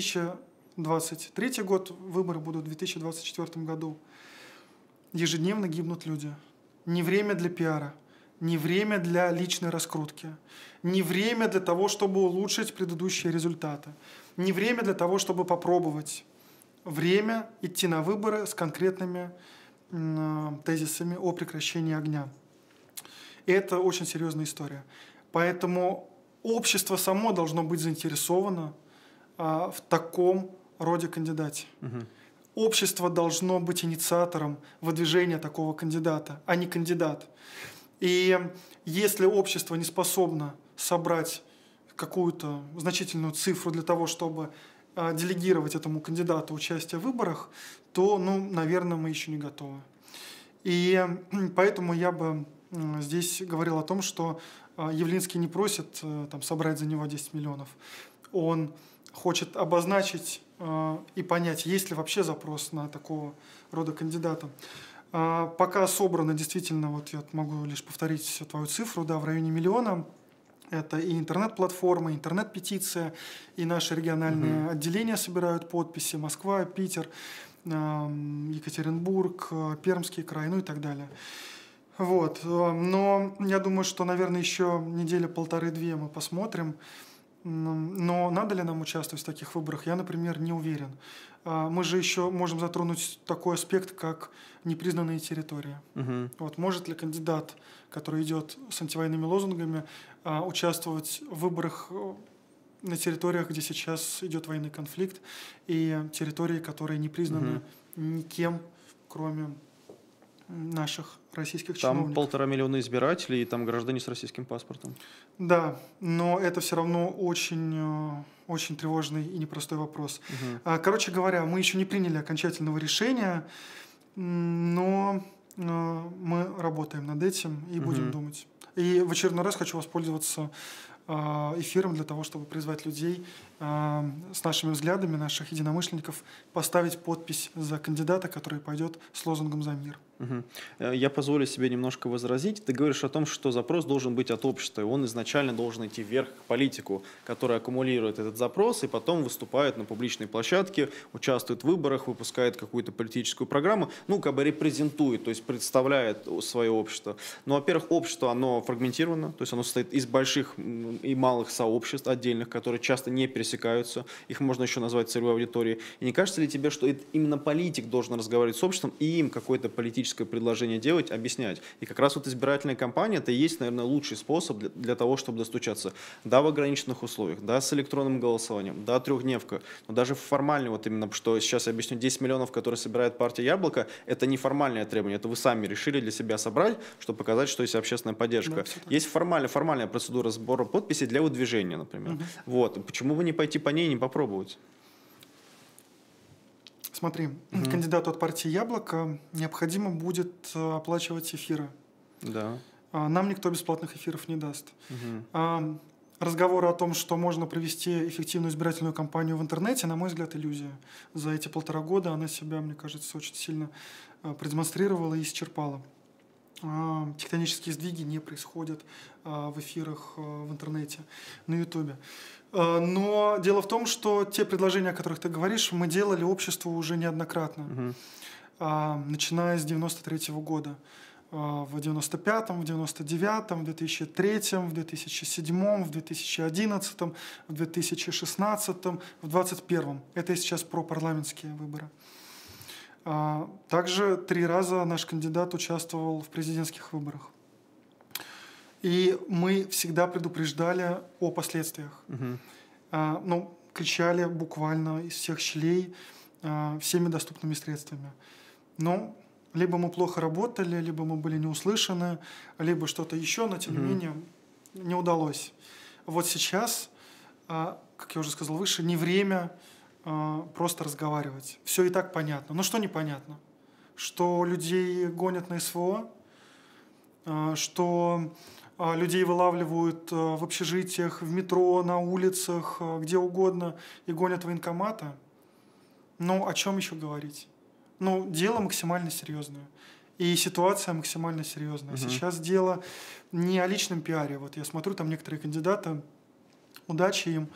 [SPEAKER 2] 2023 год, выборы будут в 2024 году, ежедневно гибнут люди. Не время для пиара, не время для личной раскрутки, не время для того, чтобы улучшить предыдущие результаты, не время для того, чтобы попробовать. Время идти на выборы с конкретными тезисами о прекращении огня. И это очень серьезная история. Поэтому общество само должно быть заинтересовано в таком роде кандидате. Общество должно быть инициатором выдвижения такого кандидата, а не кандидат. И если общество не способно собрать какую-то значительную цифру для того, чтобы делегировать этому кандидату участие в выборах, то, наверное, мы еще не готовы. И поэтому я бы здесь говорил о том, что Явлинский не просит собрать за него 10 миллионов. Он хочет обозначить и понять, есть ли вообще запрос на такого рода кандидата. Пока собрано действительно, вот я могу лишь повторить твою цифру, в районе 1 миллиона. Это и интернет-платформа, интернет-петиция, и наши региональные отделения собирают подписи. Москва, Питер, Екатеринбург, Пермский край, и так далее. Вот. Но я думаю, что, наверное, еще неделя, 1,5-2 мы посмотрим. Но надо ли нам участвовать в таких выборах, я, например, не уверен. Мы же еще можем затронуть такой аспект, как непризнанные территории. Вот, может ли кандидат, который идет с антивоенными лозунгами, участвовать в выборах на территориях, где сейчас идет военный конфликт, и территории, которые не признаны никем, кроме наших российских чиновников.
[SPEAKER 1] Там 1,5 миллиона избирателей, и там граждане с российским паспортом.
[SPEAKER 2] Да, но это все равно очень, очень тревожный и непростой вопрос. Короче говоря, мы еще не приняли окончательного решения, но мы работаем над этим и будем думать. И в очередной раз хочу воспользоваться эфиром для того, чтобы призвать людей с нашими взглядами, наших единомышленников, поставить подпись за кандидата, который пойдет с лозунгом «За мир».
[SPEAKER 1] Я позволю себе немножко возразить. Ты говоришь о том, что запрос должен быть от общества, и он изначально должен идти вверх к политику, который аккумулирует этот запрос и потом выступает на публичной площадке, участвует в выборах, выпускает какую-то политическую программу, ну, как бы репрезентует, то есть представляет свое общество. Но, во-первых, общество, оно фрагментировано, то есть оно состоит из больших и малых сообществ отдельных, которые часто не пересекаются, их можно еще назвать целевой аудиторией. И не кажется ли тебе, что именно политик должен разговаривать с обществом и им какое-то политическое предложение делать, объяснять. И как раз вот избирательная кампания — это и есть, наверное, лучший способ для того, чтобы достучаться. Да, в ограниченных условиях, да, с электронным голосованием, да, трехдневка, но даже формально, вот именно, что сейчас я объясню, 10 миллионов, которые собирает партия «Яблоко», это не формальное требование, это вы сами решили для себя собрать, чтобы показать, что есть общественная поддержка. Да, есть формальная процедура сбора подписей для выдвижения, например. Вот. Почему бы не пойти по ней и не попробовать?
[SPEAKER 2] Смотри, кандидату от партии «Яблоко» необходимо будет оплачивать эфиры.
[SPEAKER 1] Да.
[SPEAKER 2] Нам никто бесплатных эфиров не даст. Разговоры о том, что можно провести эффективную избирательную кампанию в интернете, на мой взгляд, иллюзия. За эти 1,5 года она себя, мне кажется, очень сильно продемонстрировала и исчерпала. Тектонические сдвиги не происходят в эфирах в интернете, на Ютубе. Но дело в том, что те предложения, о которых ты говоришь, мы делали обществу уже неоднократно, начиная с 1993 года. В 1995, в 1999, в 2003, в 2007, в 2011, в 2016, в 2021. Это я сейчас про парламентские выборы. Также 3 раза наш кандидат участвовал в президентских выборах. И мы всегда предупреждали о последствиях. Кричали буквально из всех щелей всеми доступными средствами. Но либо мы плохо работали, либо мы были не услышаны, либо что-то еще, но тем не менее не удалось. Вот сейчас, как я уже сказал выше, не время просто разговаривать. Все и так понятно. Но что непонятно? Что людей гонят на СВО, что людей вылавливают в общежитиях, в метро, на улицах, где угодно, и гонят военкомата. Ну, о чем еще говорить? Ну, дело максимально серьезное. И ситуация максимально серьезная. Сейчас дело не о личном пиаре. Вот я смотрю, там некоторые кандидаты, удачи им,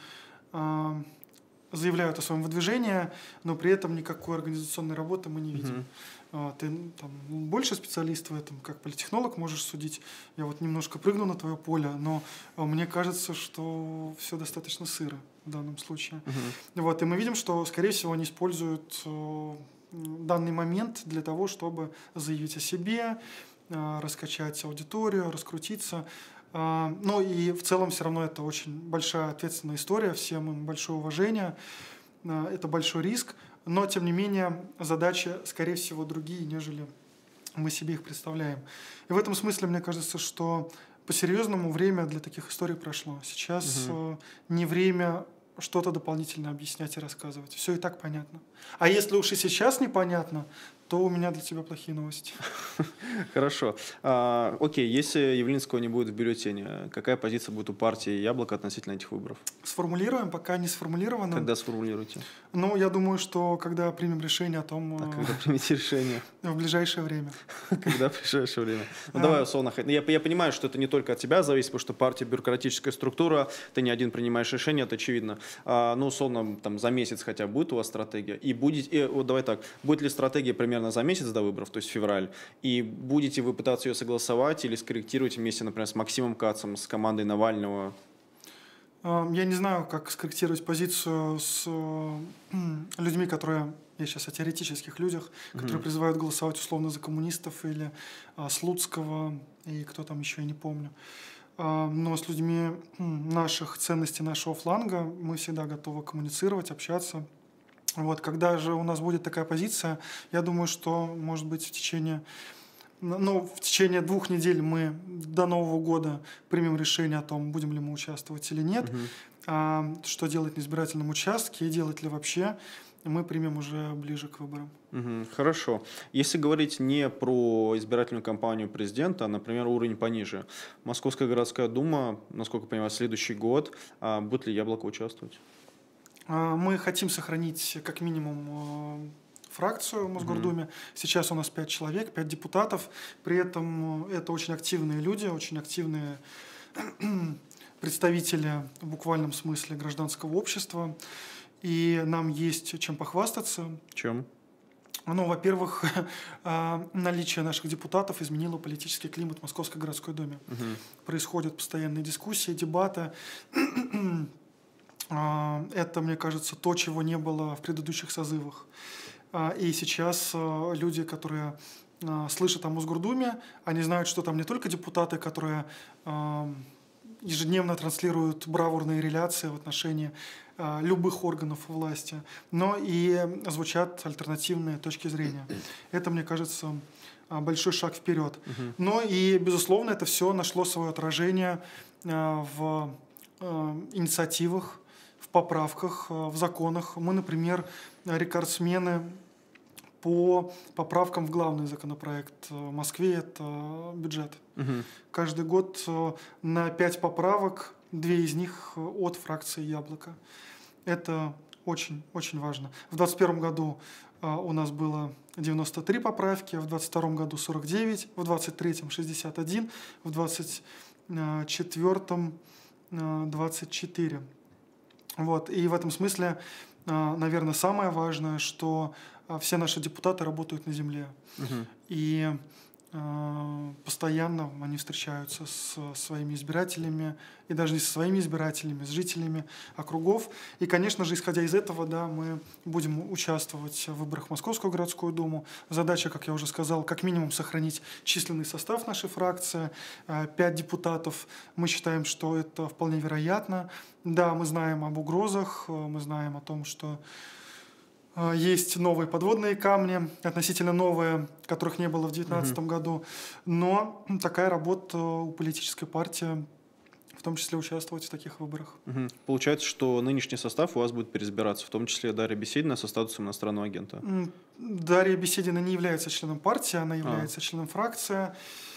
[SPEAKER 2] заявляют о своем выдвижении, но при этом никакой организационной работы мы не видим. Ты там больше специалист в этом, как политтехнолог можешь судить. Я вот немножко прыгну на твое поле, но мне кажется, что все достаточно сыро в данном случае. Вот, и мы видим, что, скорее всего, они используют данный момент для того, чтобы заявить о себе, раскачать аудиторию, раскрутиться. Ну и в целом все равно это очень большая ответственная история, всем им большое уважение, это большой риск, но тем не менее задачи, скорее всего, другие, нежели мы себе их представляем. И в этом смысле мне кажется, что по-серьезному время для таких историй прошло. Сейчас не время что-то дополнительно объяснять и рассказывать. Все и так понятно. А если уж и сейчас непонятно, то у меня для тебя плохие новости.
[SPEAKER 1] Хорошо. Окей, если Явлинского не будет в бюллетене, какая позиция будет у партии «Яблоко» относительно этих выборов?
[SPEAKER 2] Сформулируем, пока не сформулировано.
[SPEAKER 1] Когда сформулируете?
[SPEAKER 2] Ну, я думаю, что когда примем решение о том...
[SPEAKER 1] когда примете решение?
[SPEAKER 2] В ближайшее время.
[SPEAKER 1] Когда в ближайшее время? Ну, давай условно. Я понимаю, что это не только от тебя зависит, потому что партия — бюрократическая структура, ты не один принимаешь решение, это очевидно. Ну, условно, там, за месяц хотя бы будет у вас стратегия? И вот давай так, будет ли стратегия примерно за месяц до выборов, то есть февраль, и будете вы пытаться ее согласовать или скорректировать вместе, например, с Максимом Кацем, с командой Навального?
[SPEAKER 2] Я не знаю, как скорректировать позицию с людьми, которые, я сейчас о теоретических людях, которые призывают голосовать условно за коммунистов или Слуцкого, и кто там еще, я не помню. Но с людьми наших ценностей, нашего фланга мы всегда готовы коммуницировать, общаться. Вот, когда же у нас будет такая позиция, я думаю, что, может быть, в течение 2 недель мы до Нового года примем решение о том, будем ли мы участвовать или нет, что делать на избирательном участке и делать ли вообще, мы примем уже ближе к выборам.
[SPEAKER 1] Хорошо. Если говорить не про избирательную кампанию президента, а, например, уровень пониже, Московская городская дума, насколько я понимаю, следующий год, будет ли «Яблоко» участвовать?
[SPEAKER 2] Мы хотим сохранить как минимум фракцию в Мосгордуме. Сейчас у нас 5 человек, 5 депутатов. При этом это очень активные люди, очень активные представители в буквальном смысле гражданского общества. И нам есть чем похвастаться.
[SPEAKER 1] Чем?
[SPEAKER 2] Ну, во-первых, наличие наших депутатов изменило политический климат в Московской городской думе. Происходят постоянные дискуссии, дебаты. Это, мне кажется, то, чего не было в предыдущих созывах. И сейчас люди, которые слышат о Мосгордуме, они знают, что там не только депутаты, которые ежедневно транслируют бравурные реляции в отношении любых органов власти, но и звучат альтернативные точки зрения. Это, мне кажется, большой шаг вперед. Но и, безусловно, это все нашло свое отражение в инициативах, в поправках, в законах. Мы, например, рекордсмены по поправкам в главный законопроект в Москве – это бюджет. Каждый год на 5 поправок, 2 из них от фракции «Яблоко». Это очень, очень важно. В 2021 году у нас было 93 поправки, в 2022 году 49, в 2023 61, в 2024 24. Вот. И в этом смысле, наверное, самое важное, что все наши депутаты работают на земле. И постоянно они встречаются с своими избирателями, и даже не со своими избирателями, с жителями округов. И, конечно же, исходя из этого, да, мы будем участвовать в выборах в Московскую городскую думу. Задача, как я уже сказал, как минимум сохранить численный состав нашей фракции. 5 депутатов. Мы считаем, что это вполне вероятно. Да, мы знаем об угрозах, мы знаем о том, что есть новые подводные камни, относительно новые, которых не было в 2019 году. Но такая работа у политической партии, в том числе участвовать в таких выборах.
[SPEAKER 1] Получается, что нынешний состав у вас будет переизбираться, в том числе Дарья Беседина со статусом иностранного агента.
[SPEAKER 2] Дарья Беседина не является членом партии, она является членом фракции.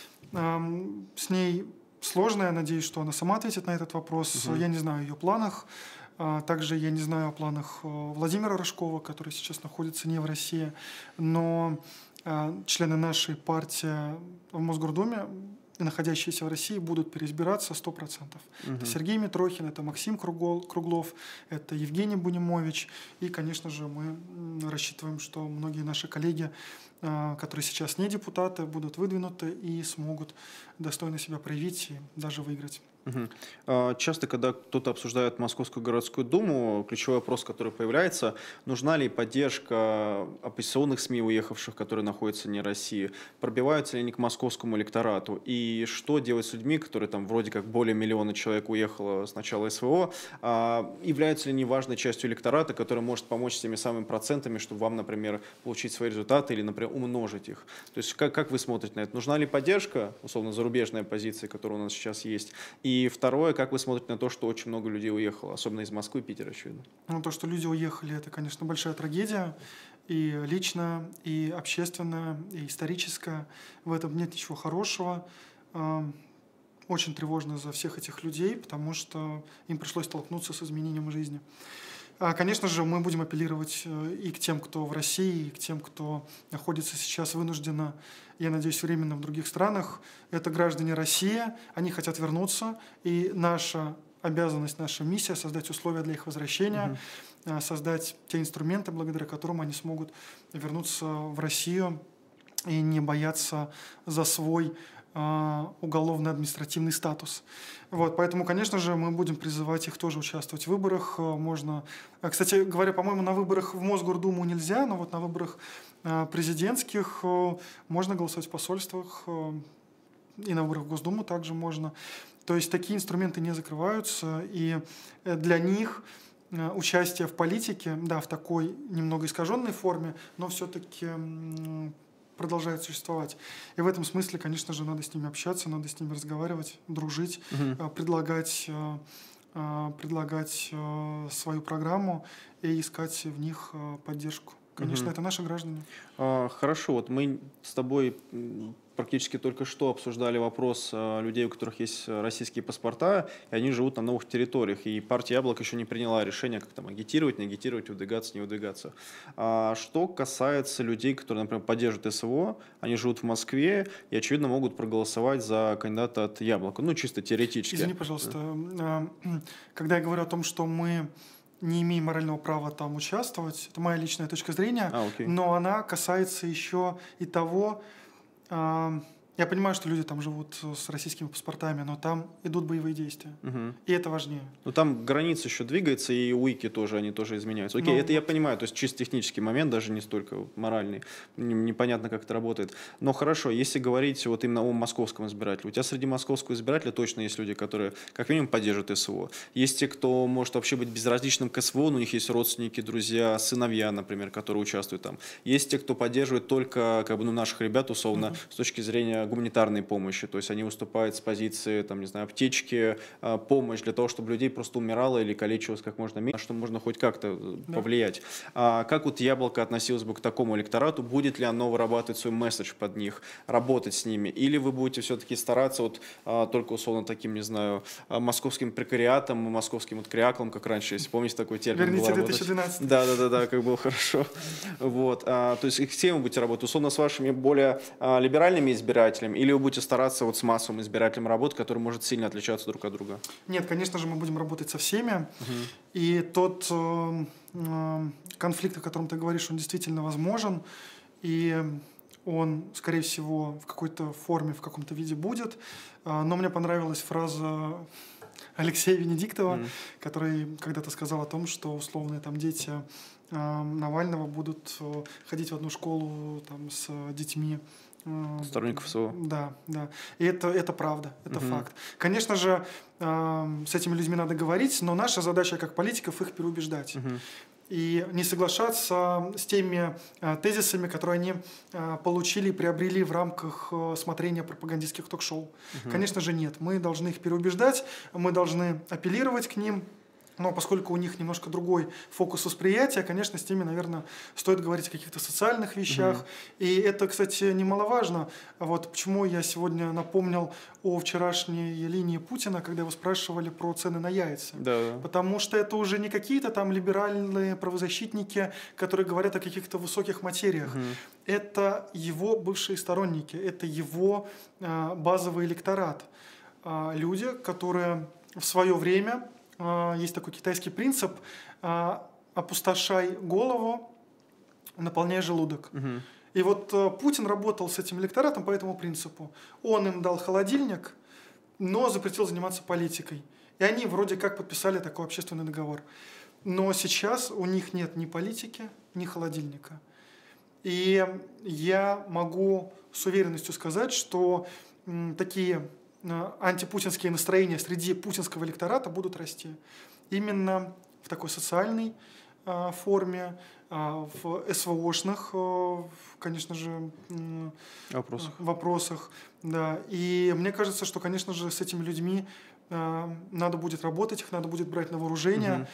[SPEAKER 2] С ней сложно, я надеюсь, что она сама ответит на этот вопрос. Я не знаю о ее планах. Также я не знаю о планах Владимира Рожкова, который сейчас находится не в России, но члены нашей партии в Мосгордуме, находящиеся в России, будут переизбираться 100%. Это Сергей Митрохин, это Максим Круглов, это Евгений Бунимович. И, конечно же, мы рассчитываем, что многие наши коллеги, которые сейчас не депутаты, будут выдвинуты и смогут достойно себя проявить и даже выиграть.
[SPEAKER 1] Часто, когда кто-то обсуждает Московскую городскую думу, ключевой вопрос, который появляется, нужна ли поддержка оппозиционных СМИ, уехавших, которые находятся не в России, пробиваются ли они к московскому электорату, и что делать с людьми, которые там вроде как более миллиона человек уехало с начала СВО, являются ли они важной частью электората, которая может помочь с теми самыми процентами, чтобы вам, например, получить свои результаты или, например, умножить их. То есть как вы смотрите на это? Нужна ли поддержка, условно, зарубежной оппозиции, которая у нас сейчас есть? И второе, как вы смотрите на то, что очень много людей уехало, особенно из Москвы и Питера, очевидно?
[SPEAKER 2] Ну, то, что люди уехали, это, конечно, большая трагедия, и личная, и общественная, и историческая. В этом нет ничего хорошего. Очень тревожно за всех этих людей, потому что им пришлось столкнуться с изменением жизни. Конечно же, мы будем апеллировать и к тем, кто в России, и к тем, кто находится сейчас вынужденно, я надеюсь, временно в других странах. Это граждане России, они хотят вернуться, и наша обязанность, наша миссия — создать условия для их возвращения, создать те инструменты, благодаря которым они смогут вернуться в Россию и не бояться за свой уголовно-административный статус. Вот, поэтому, конечно же, мы будем призывать их тоже участвовать в выборах. Можно, кстати говоря, по-моему, на выборах в Мосгордуму нельзя, но вот на выборах президентских можно голосовать в посольствах, и на выборах в Госдуму также можно. То есть такие инструменты не закрываются, и для них участие в политике, да, в такой немного искаженной форме, но все-таки продолжает существовать. И в этом смысле, конечно же, надо с ними общаться, надо с ними разговаривать, дружить, предлагать свою программу и искать в них поддержку. Конечно, это наши граждане.
[SPEAKER 1] Хорошо, вот мы с тобой практически только что обсуждали вопрос людей, у которых есть российские паспорта, и они живут на новых территориях. И партия «Яблоко» еще не приняла решение, как там агитировать, не агитировать, выдвигаться, не выдвигаться. А что касается людей, которые, например, поддерживают СВО, они живут в Москве и, очевидно, могут проголосовать за кандидата от «Яблока». Ну, чисто теоретически.
[SPEAKER 2] Извини, пожалуйста, когда я говорю о том, что мы не имеем морального права там участвовать, это моя личная точка зрения,
[SPEAKER 1] Окей.
[SPEAKER 2] но она касается еще и того, я понимаю, что люди там живут с российскими паспортами, но там идут боевые действия, и это важнее.
[SPEAKER 1] Ну, там граница еще двигается, и уики тоже, они тоже изменяются. Окей,
[SPEAKER 2] Ну,
[SPEAKER 1] это я понимаю, то есть чисто технический момент, даже не столько моральный, непонятно, как это работает. Но хорошо, если говорить вот именно о московском избирателе, у тебя среди московского избирателя точно есть люди, которые как минимум поддерживают СВО. Есть те, кто может вообще быть безразличным к СВО, но у них есть родственники, друзья, сыновья, например, которые участвуют там. Есть те, кто поддерживает только как бы, ну, наших ребят, условно, с точки зрения гуманитарной помощи, то есть они выступают с позиции, там, не знаю, аптечки, помощь для того, чтобы людей просто умирало или калечилось как можно меньше, на что можно хоть как-то повлиять. Как вот «Яблоко» относилось бы к такому электорату? Будет ли оно вырабатывать свой месседж под них, работать с ними? Или вы будете все-таки стараться вот только условно таким, не знаю, московским прекариатом, московским вот кряклом, как раньше, если помните такой термин?
[SPEAKER 2] Верните 2012.
[SPEAKER 1] Да, как было хорошо. Вот. То есть с кем вы будете работать? Условно с вашими более либеральными избирателями, или вы будете стараться вот с массовым избирателем работать, который может сильно отличаться друг от друга?
[SPEAKER 2] Нет, конечно же, мы будем работать со всеми. И тот конфликт, о котором ты говоришь, он действительно возможен. И он, скорее всего, в какой-то форме, в каком-то виде будет. Но мне понравилась фраза Алексея Венедиктова, который когда-то сказал о том, что условные там дети Навального будут ходить в одну школу там, с детьми
[SPEAKER 1] сторонников СВО.
[SPEAKER 2] Да. И это правда, это факт. Конечно же, с этими людьми надо говорить, но наша задача как политиков их переубеждать. И не соглашаться с теми тезисами, которые они получили и приобрели в рамках смотрения пропагандистских ток-шоу. Конечно же, нет. Мы должны их переубеждать, мы должны апеллировать к ним. Но поскольку у них немножко другой фокус восприятия, конечно, с ними, наверное, стоит говорить о каких-то социальных вещах. И это, кстати, немаловажно. Вот почему я сегодня напомнил о вчерашней линии Путина, когда его спрашивали про цены на яйца.
[SPEAKER 1] Да.
[SPEAKER 2] Потому что это уже не какие-то там либеральные правозащитники, которые говорят о каких-то высоких материях. Это его бывшие сторонники, это его базовый электорат. Люди, которые в свое время... Есть такой китайский принцип: опустошай голову, наполняй желудок. И вот Путин работал с этим электоратом по этому принципу. Он им дал холодильник, но запретил заниматься политикой. И они вроде как подписали такой общественный договор. Но сейчас у них нет ни политики, ни холодильника. И я могу с уверенностью сказать, что такие антипутинские настроения среди путинского электората будут расти. Именно в такой социальной форме, в СВОшных, конечно же, вопросах. Да. И мне кажется, что, конечно же, с этими людьми надо будет работать, их надо будет брать на вооружение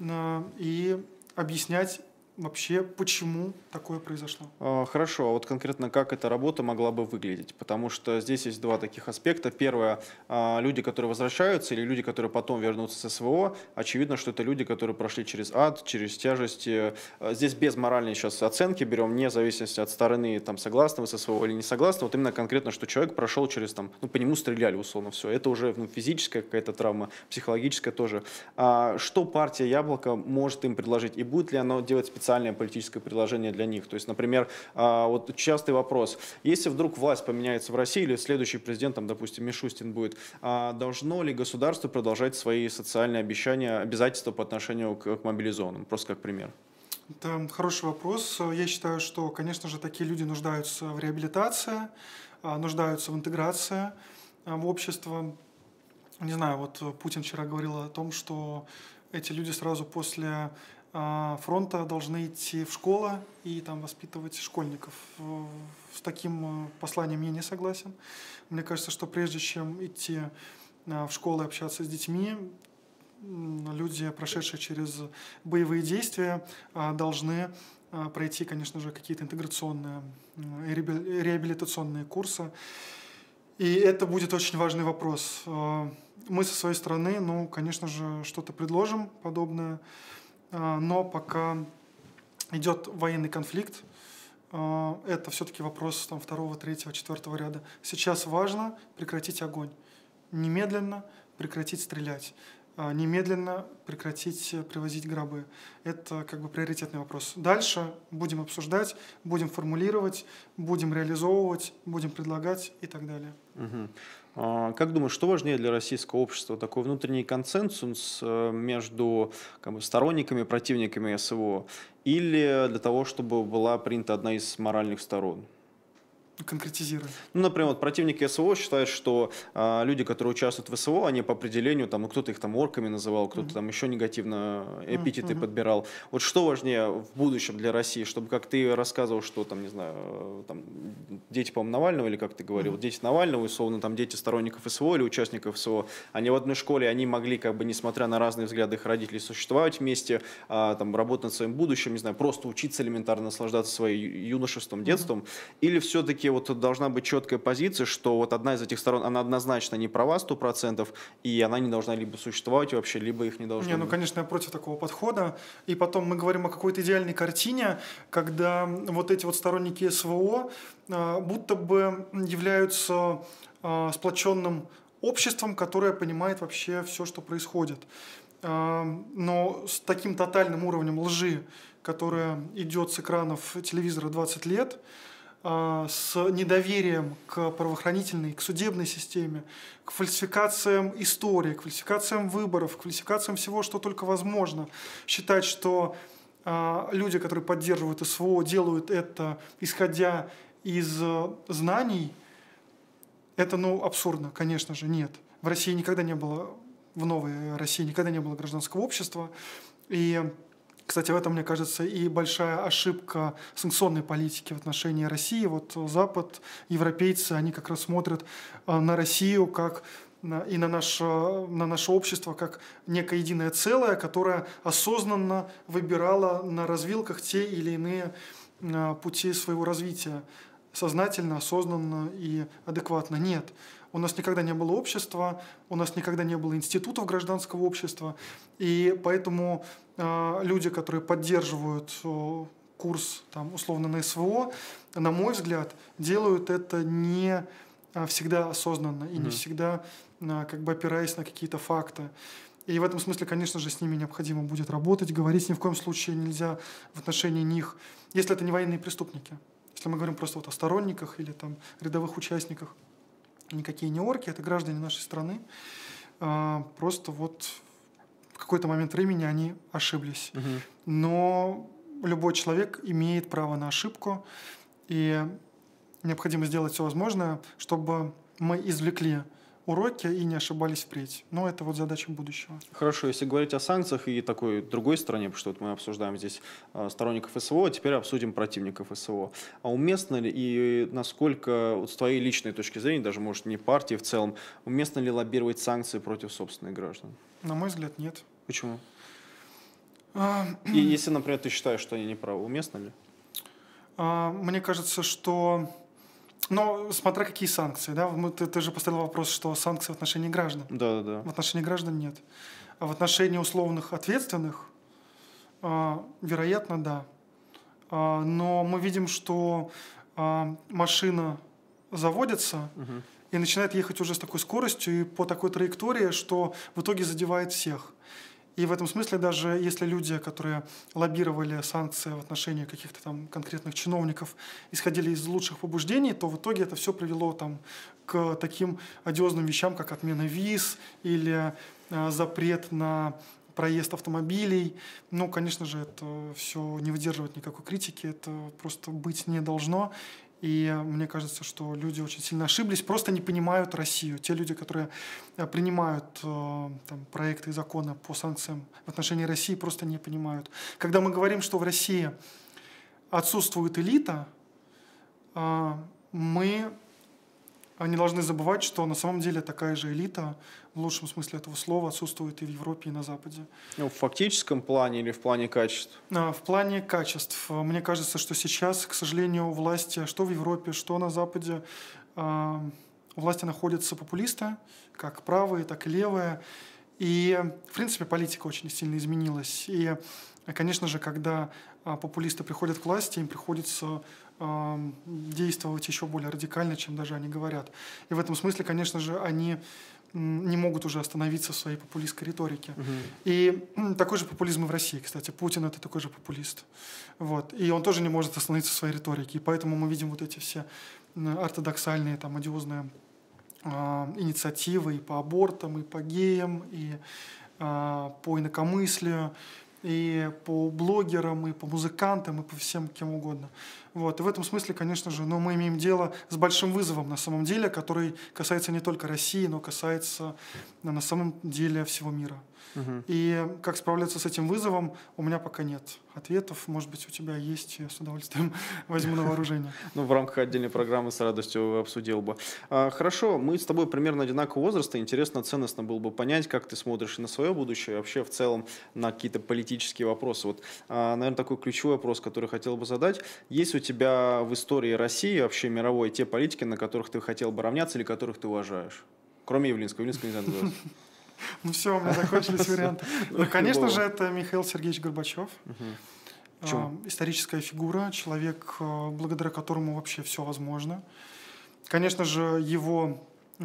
[SPEAKER 2] и объяснять вообще, почему такое произошло.
[SPEAKER 1] Хорошо, а вот конкретно как эта работа могла бы выглядеть? Потому что здесь есть два таких аспекта. Первое, люди, которые возвращаются, или люди, которые потом вернутся с СВО, очевидно, что это люди, которые прошли через ад, через тяжести. Здесь без моральной сейчас оценки берем, вне зависимости от стороны, там, согласного с СВО или не согласного, вот именно конкретно, что человек прошел через, там, ну, по нему стреляли, условно, все. Это уже физическая какая-то травма, психологическая тоже. Что партия «Яблоко» может им предложить? И будет ли она делать специальное политическое предложение для них? То есть, например, вот частый вопрос: если вдруг власть поменяется в России или следующий президент, там, допустим, Мишустин будет, должно ли государство продолжать свои социальные обязательства по отношению к мобилизованным? Просто как пример.
[SPEAKER 2] Это хороший вопрос. Я считаю, что, конечно же, такие люди нуждаются в реабилитации, нуждаются в интеграции в общество. Не знаю, вот Путин вчера говорил о том, что эти люди сразу после фронта должны идти в школу и там воспитывать школьников. С таким посланием я не согласен. Мне кажется, что прежде чем идти в школу и общаться с детьми, люди, прошедшие через боевые действия, должны пройти, конечно же, какие-то интеграционные реабилитационные курсы. И это будет очень важный вопрос. Мы со своей стороны, ну, конечно же, что-то предложим подобное, но пока идет военный конфликт, это все-таки вопрос там, 2, 3, 4 ряда. Сейчас важно прекратить огонь. Немедленно прекратить стрелять. Немедленно прекратить привозить гробы. Это как бы приоритетный вопрос. Дальше будем обсуждать, будем формулировать, будем реализовывать, будем предлагать и так далее.
[SPEAKER 1] Как думаешь, что важнее для российского общества? Такой внутренний консенсус между как бы, сторонниками и противниками СВО или для того, чтобы была принята одна из моральных сторон?
[SPEAKER 2] Конкретизируй.
[SPEAKER 1] Ну, например, вот противники СВО считают, что люди, которые участвуют в СВО, они по определению, там, ну, кто-то их там орками называл, кто-то там еще негативно эпитеты подбирал. Вот что важнее в будущем для России, чтобы, как ты рассказывал, что там, не знаю, там, дети, по-моему, Навального, или как ты говорил, дети Навального, условно, там, дети сторонников СВО или участников СВО, они в одной школе, они могли, как бы, несмотря на разные взгляды их родителей, существовать вместе, там, работать над своим будущим, не знаю, просто учиться элементарно, наслаждаться своим юношеством, детством, или все-таки вот должна быть четкая позиция, что вот одна из этих сторон, она однозначно не права 100%, и она не должна либо существовать вообще, либо их не должно быть.
[SPEAKER 2] Ну, конечно, я против такого подхода. И потом мы говорим о какой-то идеальной картине, когда вот эти вот сторонники СВО будто бы являются сплоченным обществом, которое понимает вообще все, что происходит. Но с таким тотальным уровнем лжи, которая идет с экранов телевизора 20 лет, с недоверием к правоохранительной, к судебной системе, к фальсификациям истории, к фальсификациям выборов, к фальсификациям всего, что только возможно. Считать, что люди, которые поддерживают СВО, делают это, исходя из знаний, это, абсурдно, конечно же, нет. В России никогда не было, в новой России никогда не было гражданского общества, и кстати, в этом, мне кажется, и большая ошибка санкционной политики в отношении России. Вот Запад, европейцы, они как раз смотрят на Россию как и на наше общество как некое единое целое, которое осознанно выбирало на развилках те или иные пути своего развития. Сознательно, осознанно и адекватно. Нет. У нас никогда не было общества, у нас никогда не было институтов гражданского общества, и поэтому люди, которые поддерживают курс там, условно на СВО, на мой взгляд, делают это не всегда осознанно и не всегда как бы опираясь на какие-то факты. И в этом смысле, конечно же, с ними необходимо будет работать, говорить ни в коем случае нельзя в отношении них, если это не военные преступники. Если мы говорим просто вот о сторонниках или там рядовых участниках, никакие не орки, это граждане нашей страны. Просто вот в какой-то момент времени они ошиблись. Но любой человек имеет право на ошибку, и необходимо сделать все возможное, чтобы мы извлекли уроки и не ошибались впредь. Но это вот задача будущего.
[SPEAKER 1] Хорошо, если говорить о санкциях и такой другой стороне, потому что вот мы обсуждаем здесь сторонников СВО, теперь обсудим противников СВО. А уместно ли и насколько, вот с твоей личной точки зрения, даже, может, не партии в целом, уместно ли лоббировать санкции против собственных граждан?
[SPEAKER 2] На мой взгляд, нет.
[SPEAKER 1] Почему? И если, например, ты считаешь, что они неправы, уместно ли?
[SPEAKER 2] Мне кажется, что... Но смотря какие санкции, да? Ты же поставил вопрос, что санкции в отношении граждан.
[SPEAKER 1] Да.
[SPEAKER 2] В отношении граждан нет. А в отношении условных ответственных, вероятно, да. Но мы видим, что машина заводится и начинает ехать уже с такой скоростью и по такой траектории, что в итоге задевает всех. И в этом смысле даже если люди, которые лоббировали санкции в отношении каких-то там конкретных чиновников, исходили из лучших побуждений, то в итоге это все привело там, к таким одиозным вещам, как отмена виз или запрет на проезд автомобилей. Ну, конечно же, это все не выдерживает никакой критики, это просто быть не должно. И мне кажется, что люди очень сильно ошиблись, просто не понимают Россию. Те люди, которые принимают там, проекты и законы по санкциям в отношении России, просто не понимают. Когда мы говорим, что в России отсутствует элита, мы не должны забывать, что на самом деле такая же элита, в лучшем смысле этого слова, отсутствует и в Европе, и на Западе.
[SPEAKER 1] Ну, в фактическом плане или в плане качеств?
[SPEAKER 2] В плане качеств. Мне кажется, что сейчас, к сожалению, у власти, что в Европе, что на Западе, у власти находятся популисты, как правые, так и левые. И, в принципе, политика очень сильно изменилась. И, конечно же, когда популисты приходят к власти, им приходится действовать еще более радикально, чем даже они говорят. И в этом смысле, конечно же, они не могут уже остановиться в своей популистской риторике. И такой же популизм и в России, кстати. Путин — это такой же популист. Вот. И он тоже не может остановиться в своей риторике. И поэтому мы видим вот эти все ортодоксальные, там, одиозные инициативы и по абортам, и по геям, и по инакомыслию, и по блогерам, и по музыкантам, и по всем кем угодно. Вот. И в этом смысле, конечно же, мы имеем дело с большим вызовом на самом деле, который касается не только России, но касается на самом деле всего мира. И как справляться с этим вызовом, у меня пока нет ответов. Может быть, у тебя есть, я с удовольствием возьму на вооружение.
[SPEAKER 1] Ну, в рамках отдельной программы с радостью обсудил бы. Хорошо, мы с тобой примерно одинакового возраста. Интересно, ценностно было бы понять, как ты смотришь на свое будущее, и вообще в целом на какие-то политические вопросы. Вот, наверное, такой ключевой вопрос, который хотел бы задать. Есть у тебя в истории России, вообще мировой, те политики, на которых ты хотел бы равняться или которых ты уважаешь? Кроме Явлинского. Явлинского нельзя называть.
[SPEAKER 2] Ну все, у меня закончились варианты. Ну, конечно же, это Михаил Сергеевич Горбачев. Историческая фигура, человек, благодаря которому вообще все возможно. Конечно же, его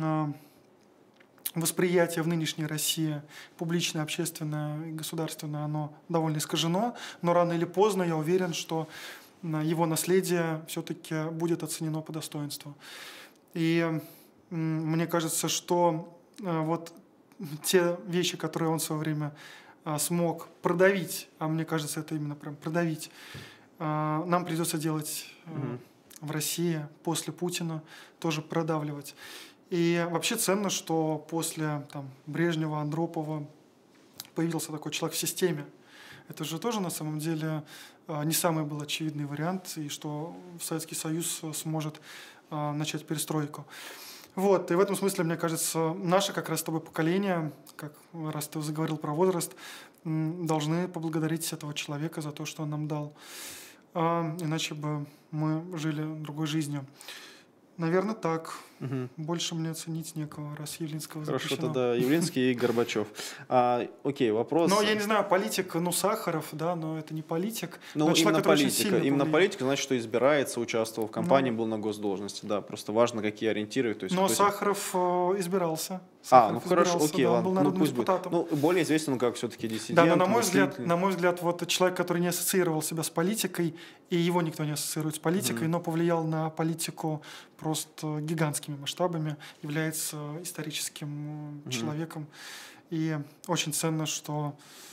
[SPEAKER 2] восприятие в нынешней России, публичное, общественное и государственное, оно довольно искажено, но рано или поздно я уверен, что его наследие все-таки будет оценено по достоинству. И мне кажется, что вот те вещи, которые он в свое время смог продавить, а мне кажется, это именно прям продавить, нам придется делать в России после Путина, тоже продавливать. И вообще ценно, что после Брежнева, Андропова появился такой человек в системе. Это же тоже на самом деле не самый был очевидный вариант, и что Советский Союз сможет начать перестройку. Вот, и в этом смысле, мне кажется, наше как раз с тобой поколение, раз ты заговорил про возраст, должны поблагодарить этого человека за то, что он нам дал. Иначе бы мы жили другой жизнью. Наверное, так. Больше мне оценить некого, раз Явлинского запрещено.
[SPEAKER 1] Хорошо, тогда Явлинский и Горбачев. Окей, вопрос.
[SPEAKER 2] Но я не знаю, политик, Сахаров, да, но это не политик.
[SPEAKER 1] Ну, именно политика. Именно политика, значит, что избирается, участвовал в кампании, был на госдолжности. Да, просто важно, какие ориентиры. То есть,
[SPEAKER 2] но Сахаров избирался.
[SPEAKER 1] Хорошо, окей,
[SPEAKER 2] да,
[SPEAKER 1] ладно.
[SPEAKER 2] Он был народным депутатом.
[SPEAKER 1] Ну, более известен как все-таки диссидент.
[SPEAKER 2] Да, но на мой взгляд, вот человек, который не ассоциировал себя с политикой, и его никто не ассоциирует с политикой, но повлиял на политику просто гигантскими масштабами, является историческим человеком. И очень ценно, что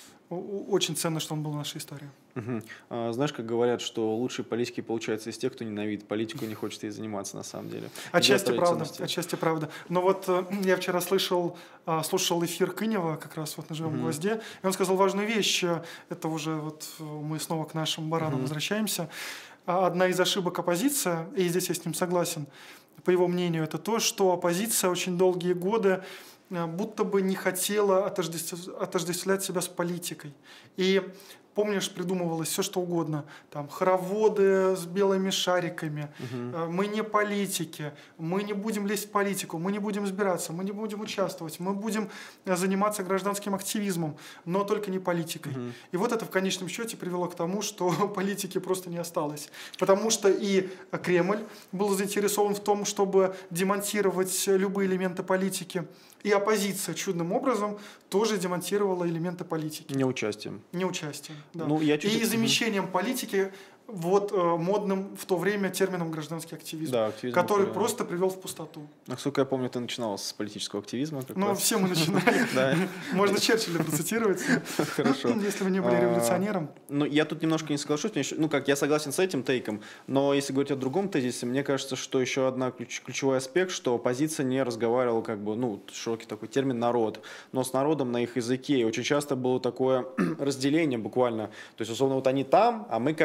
[SPEAKER 2] он был в нашей истории.
[SPEAKER 1] Знаешь, как говорят, что лучшие политики получаются из тех, кто ненавидит политику и не хочет ей заниматься на самом деле.
[SPEAKER 2] Отчасти правда. Но вот я вчера слушал эфир Кынева, как раз вот на «Живом гвозде», и он сказал важную вещь. Это уже вот мы снова к нашим баранам возвращаемся. Одна из ошибок оппозиции, и здесь я с ним согласен, по его мнению, это то, что оппозиция очень долгие годы будто бы не хотела отождествлять себя с политикой. И помнишь, придумывалось все, что угодно. Там хороводы с белыми шариками. Мы не политики. Мы не будем лезть в политику. Мы не будем избираться. Мы не будем участвовать. Мы будем заниматься гражданским активизмом, но только не политикой. И вот это в конечном счете привело к тому, что политики просто не осталось. Потому что и Кремль был заинтересован в том, чтобы демонтировать любые элементы политики. И оппозиция чудным образом тоже демонтировала элементы политики.
[SPEAKER 1] Неучастием.
[SPEAKER 2] Да.
[SPEAKER 1] Ну,
[SPEAKER 2] и замещением политики модным в то время термином гражданский активизм,
[SPEAKER 1] да, активизм,
[SPEAKER 2] который просто привел в пустоту.
[SPEAKER 1] Насколько я помню, ты начинал с политического активизма.
[SPEAKER 2] Все мы начинали. Можно Черчилля процитировать, если вы не были революционером.
[SPEAKER 1] Ну, я тут немножко не соглашусь. Я согласен с этим тейком, но если говорить о другом тезисе, мне кажется, что еще один ключевой аспект, что оппозиция не разговаривала, широкий такой термин «народ», но с народом на их языке. И очень часто было такое разделение буквально. То есть, условно, вот они там, а мы должны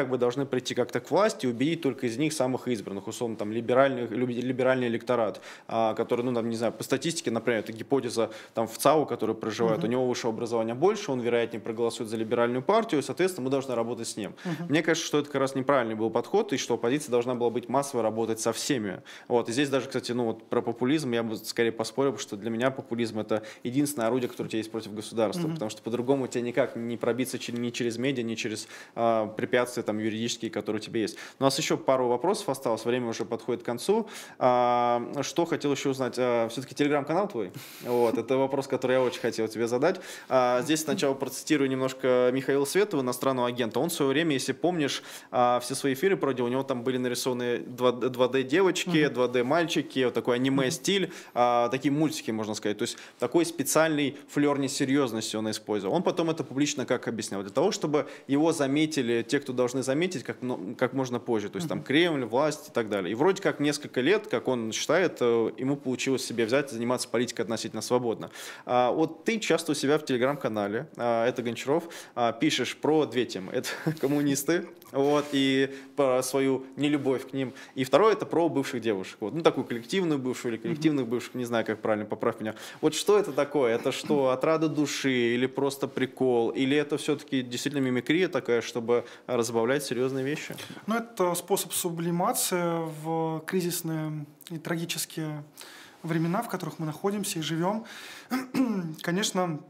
[SPEAKER 1] прийти как-то к власти и убедить только из них самых избранных, условно, там, либеральный электорат, который, ну, там, не знаю, по статистике, например, это гипотеза там в ЦАУ, который проживает, у него высшее образование больше, он, вероятнее, проголосует за либеральную партию, и, соответственно, мы должны работать с ним. Мне кажется, что это как раз неправильный был подход, и что оппозиция должна была быть массово работать со всеми. Вот. И здесь даже, кстати, ну, вот про популизм я бы скорее поспорил, что для меня популизм — это единственное орудие, которое у тебя есть против государства, потому что по-другому у тебя никак не пробиться ни через медиа, ни через препятствия там, юридические, которые у тебя есть. У нас еще пару вопросов осталось, время уже подходит к концу. Что хотел еще узнать? Все-таки телеграм-канал твой? Вот, это вопрос, который я очень хотел тебе задать. Здесь сначала процитирую немножко Михаила Светова, иностранного агента. Он в свое время, если помнишь, все свои эфиры проводил, у него там были нарисованы 2D-девочки, 2D-мальчики, вот такой аниме-стиль, такие мультики, можно сказать. То есть такой специальный флер несерьезности он использовал. Он потом это публично как объяснял? Для того, чтобы его заметили те, кто должны заметить, как можно позже. То есть там Кремль, власть и так далее. И вроде как несколько лет, как он считает, ему получилось себе взять и заниматься политикой относительно свободно. Вот ты часто у себя в телеграм-канале, это Гончаров, пишешь про две темы. Это коммунисты, вот, и про свою нелюбовь к ним. И второе — это про бывших девушек. Вот, ну, такую коллективную бывшую или коллективных бывших, не знаю, как правильно, поправь меня. Вот что это такое? Это что, отрада души или просто прикол? Или это все-таки действительно мимикрия такая, чтобы разбавлять серьезные вещи?
[SPEAKER 2] Ну, это способ сублимации в кризисные и трагические времена, в которых мы находимся и живем. Конечно,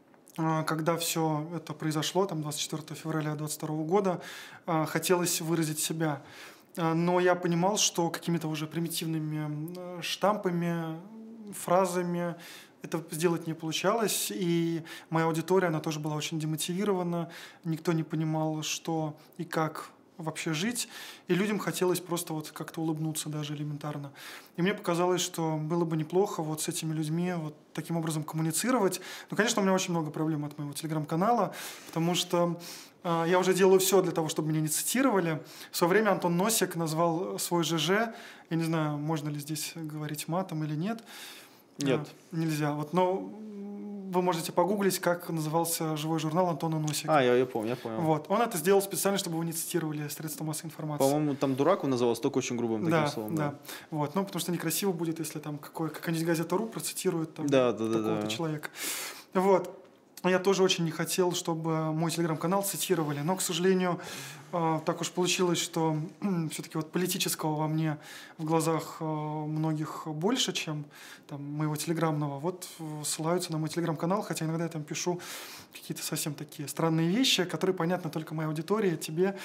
[SPEAKER 2] когда все это произошло, там 24 февраля 2022 года, хотелось выразить себя. Но я понимал, что какими-то уже примитивными штампами, фразами это сделать не получалось. И моя аудитория, она тоже была очень демотивирована. Никто не понимал, что и как вообще жить, и людям хотелось просто вот как-то улыбнуться даже элементарно. И мне показалось, что было бы неплохо вот с этими людьми вот таким образом коммуницировать. Ну, конечно, у меня очень много проблем от моего телеграм-канала, потому что я уже делаю все для того, чтобы меня не цитировали. В свое время Антон Носик назвал свой ЖЖ, я не знаю, можно ли здесь говорить матом или нет.
[SPEAKER 1] Нет.
[SPEAKER 2] Нельзя. Вот, но вы можете погуглить, как назывался живой журнал Антона Носика.
[SPEAKER 1] Я понял.
[SPEAKER 2] Вот. Он это сделал специально, чтобы его не цитировали средства массовой информации.
[SPEAKER 1] По-моему, там дурак он назывался, только очень грубым таким словом.
[SPEAKER 2] Да. Вот. Ну, потому что некрасиво будет, если там какая-нибудь газета.ру процитирует там, такого-то человека. Вот. Я тоже очень не хотел, чтобы мой телеграм-канал цитировали, но, к сожалению, так уж получилось, что все-таки вот политического во мне в глазах многих больше, чем там, моего телеграмного. Вот ссылаются на мой телеграм-канал, хотя иногда я там пишу какие-то совсем такие странные вещи, которые понятны только моей аудитории, тебе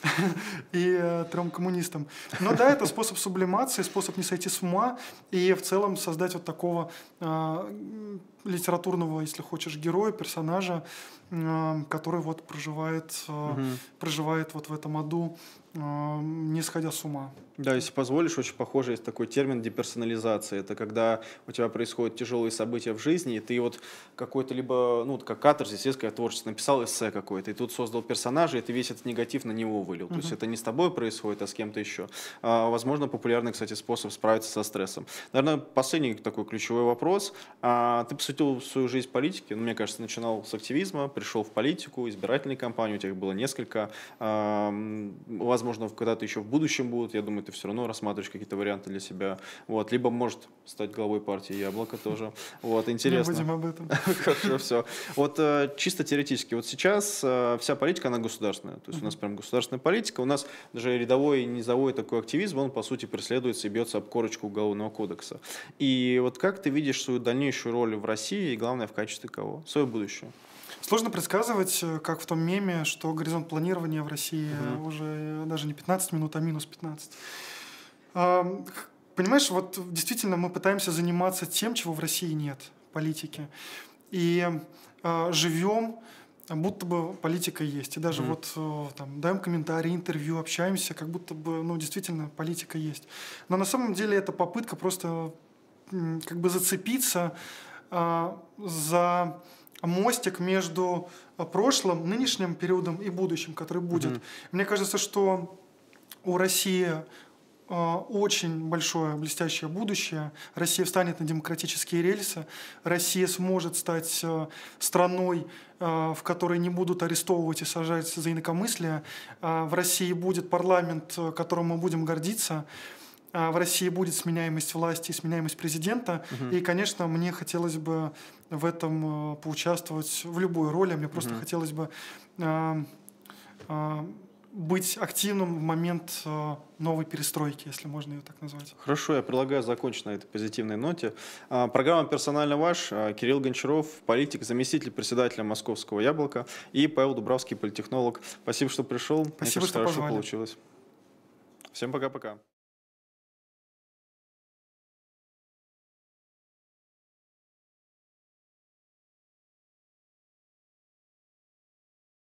[SPEAKER 2] и 3 коммунистам. Но да, это способ сублимации, способ не сойти с ума и в целом создать вот такого литературного, если хочешь, героя, персонажа, который вот проживает вот в этом аду, не сходя с ума.
[SPEAKER 1] Да, если позволишь, очень похоже, есть такой термин деперсонализация. Это когда у тебя происходят тяжелые события в жизни, и ты вот какой-то либо, ну, как катарзис, есть как творчество, написал эссе какое-то, и тут создал персонажа, и ты весь этот негатив на него вылил. То есть это не с тобой происходит, а с кем-то еще. Возможно, популярный, кстати, способ справиться со стрессом. Наверное, последний такой ключевой вопрос. Ты посвятил свою жизнь политике, мне кажется, начинал с активизма, пришел в политику, избирательные кампании, у тебя их было несколько. Возможно, когда-то еще в будущем будут, я думаю, ты все равно рассматриваешь какие-то варианты для себя. Вот. Либо, может, стать главой партии «Яблоко» тоже. Вот, интересно.
[SPEAKER 2] Не будем об этом.
[SPEAKER 1] Хорошо, все. Вот чисто теоретически, вот сейчас вся политика, она государственная. То есть у нас прям государственная политика. У нас даже рядовой и низовой такой активизм, он, по сути, преследуется и бьется об корочку Уголовного кодекса. И вот как ты видишь свою дальнейшую роль в России и, главное, в качестве кого? Свое будущее.
[SPEAKER 2] Сложно предсказывать, как в том меме, что горизонт планирования в России уже даже не 15 минут, а минус 15. Понимаешь, вот действительно мы пытаемся заниматься тем, чего в России нет, политики. И живем, будто бы политика есть. И даже вот там даем комментарии, интервью, общаемся, как будто бы, ну, действительно политика есть. Но на самом деле это попытка просто как бы зацепиться за мостик между прошлым, нынешним периодом и будущим, который будет. Мне кажется, что у России очень большое блестящее будущее. Россия встанет на демократические рельсы. Россия сможет стать страной, в которой не будут арестовывать и сажать за инакомыслие. В России будет парламент, которым мы будем гордиться. В России будет сменяемость власти и сменяемость президента. И, конечно, мне хотелось бы в этом поучаствовать в любой роли. Мне просто хотелось бы быть активным в момент новой перестройки, если можно ее так назвать.
[SPEAKER 1] Хорошо, я предлагаю закончить на этой позитивной ноте. Программа «Персонально ваш». Кирилл Гончаров, политик, заместитель председателя Московского «Яблока», и Павел Дубравский, политтехнолог. Спасибо, что пришел.
[SPEAKER 2] Спасибо, что
[SPEAKER 1] хорошо
[SPEAKER 2] позвали.
[SPEAKER 1] Получилось. Всем пока-пока.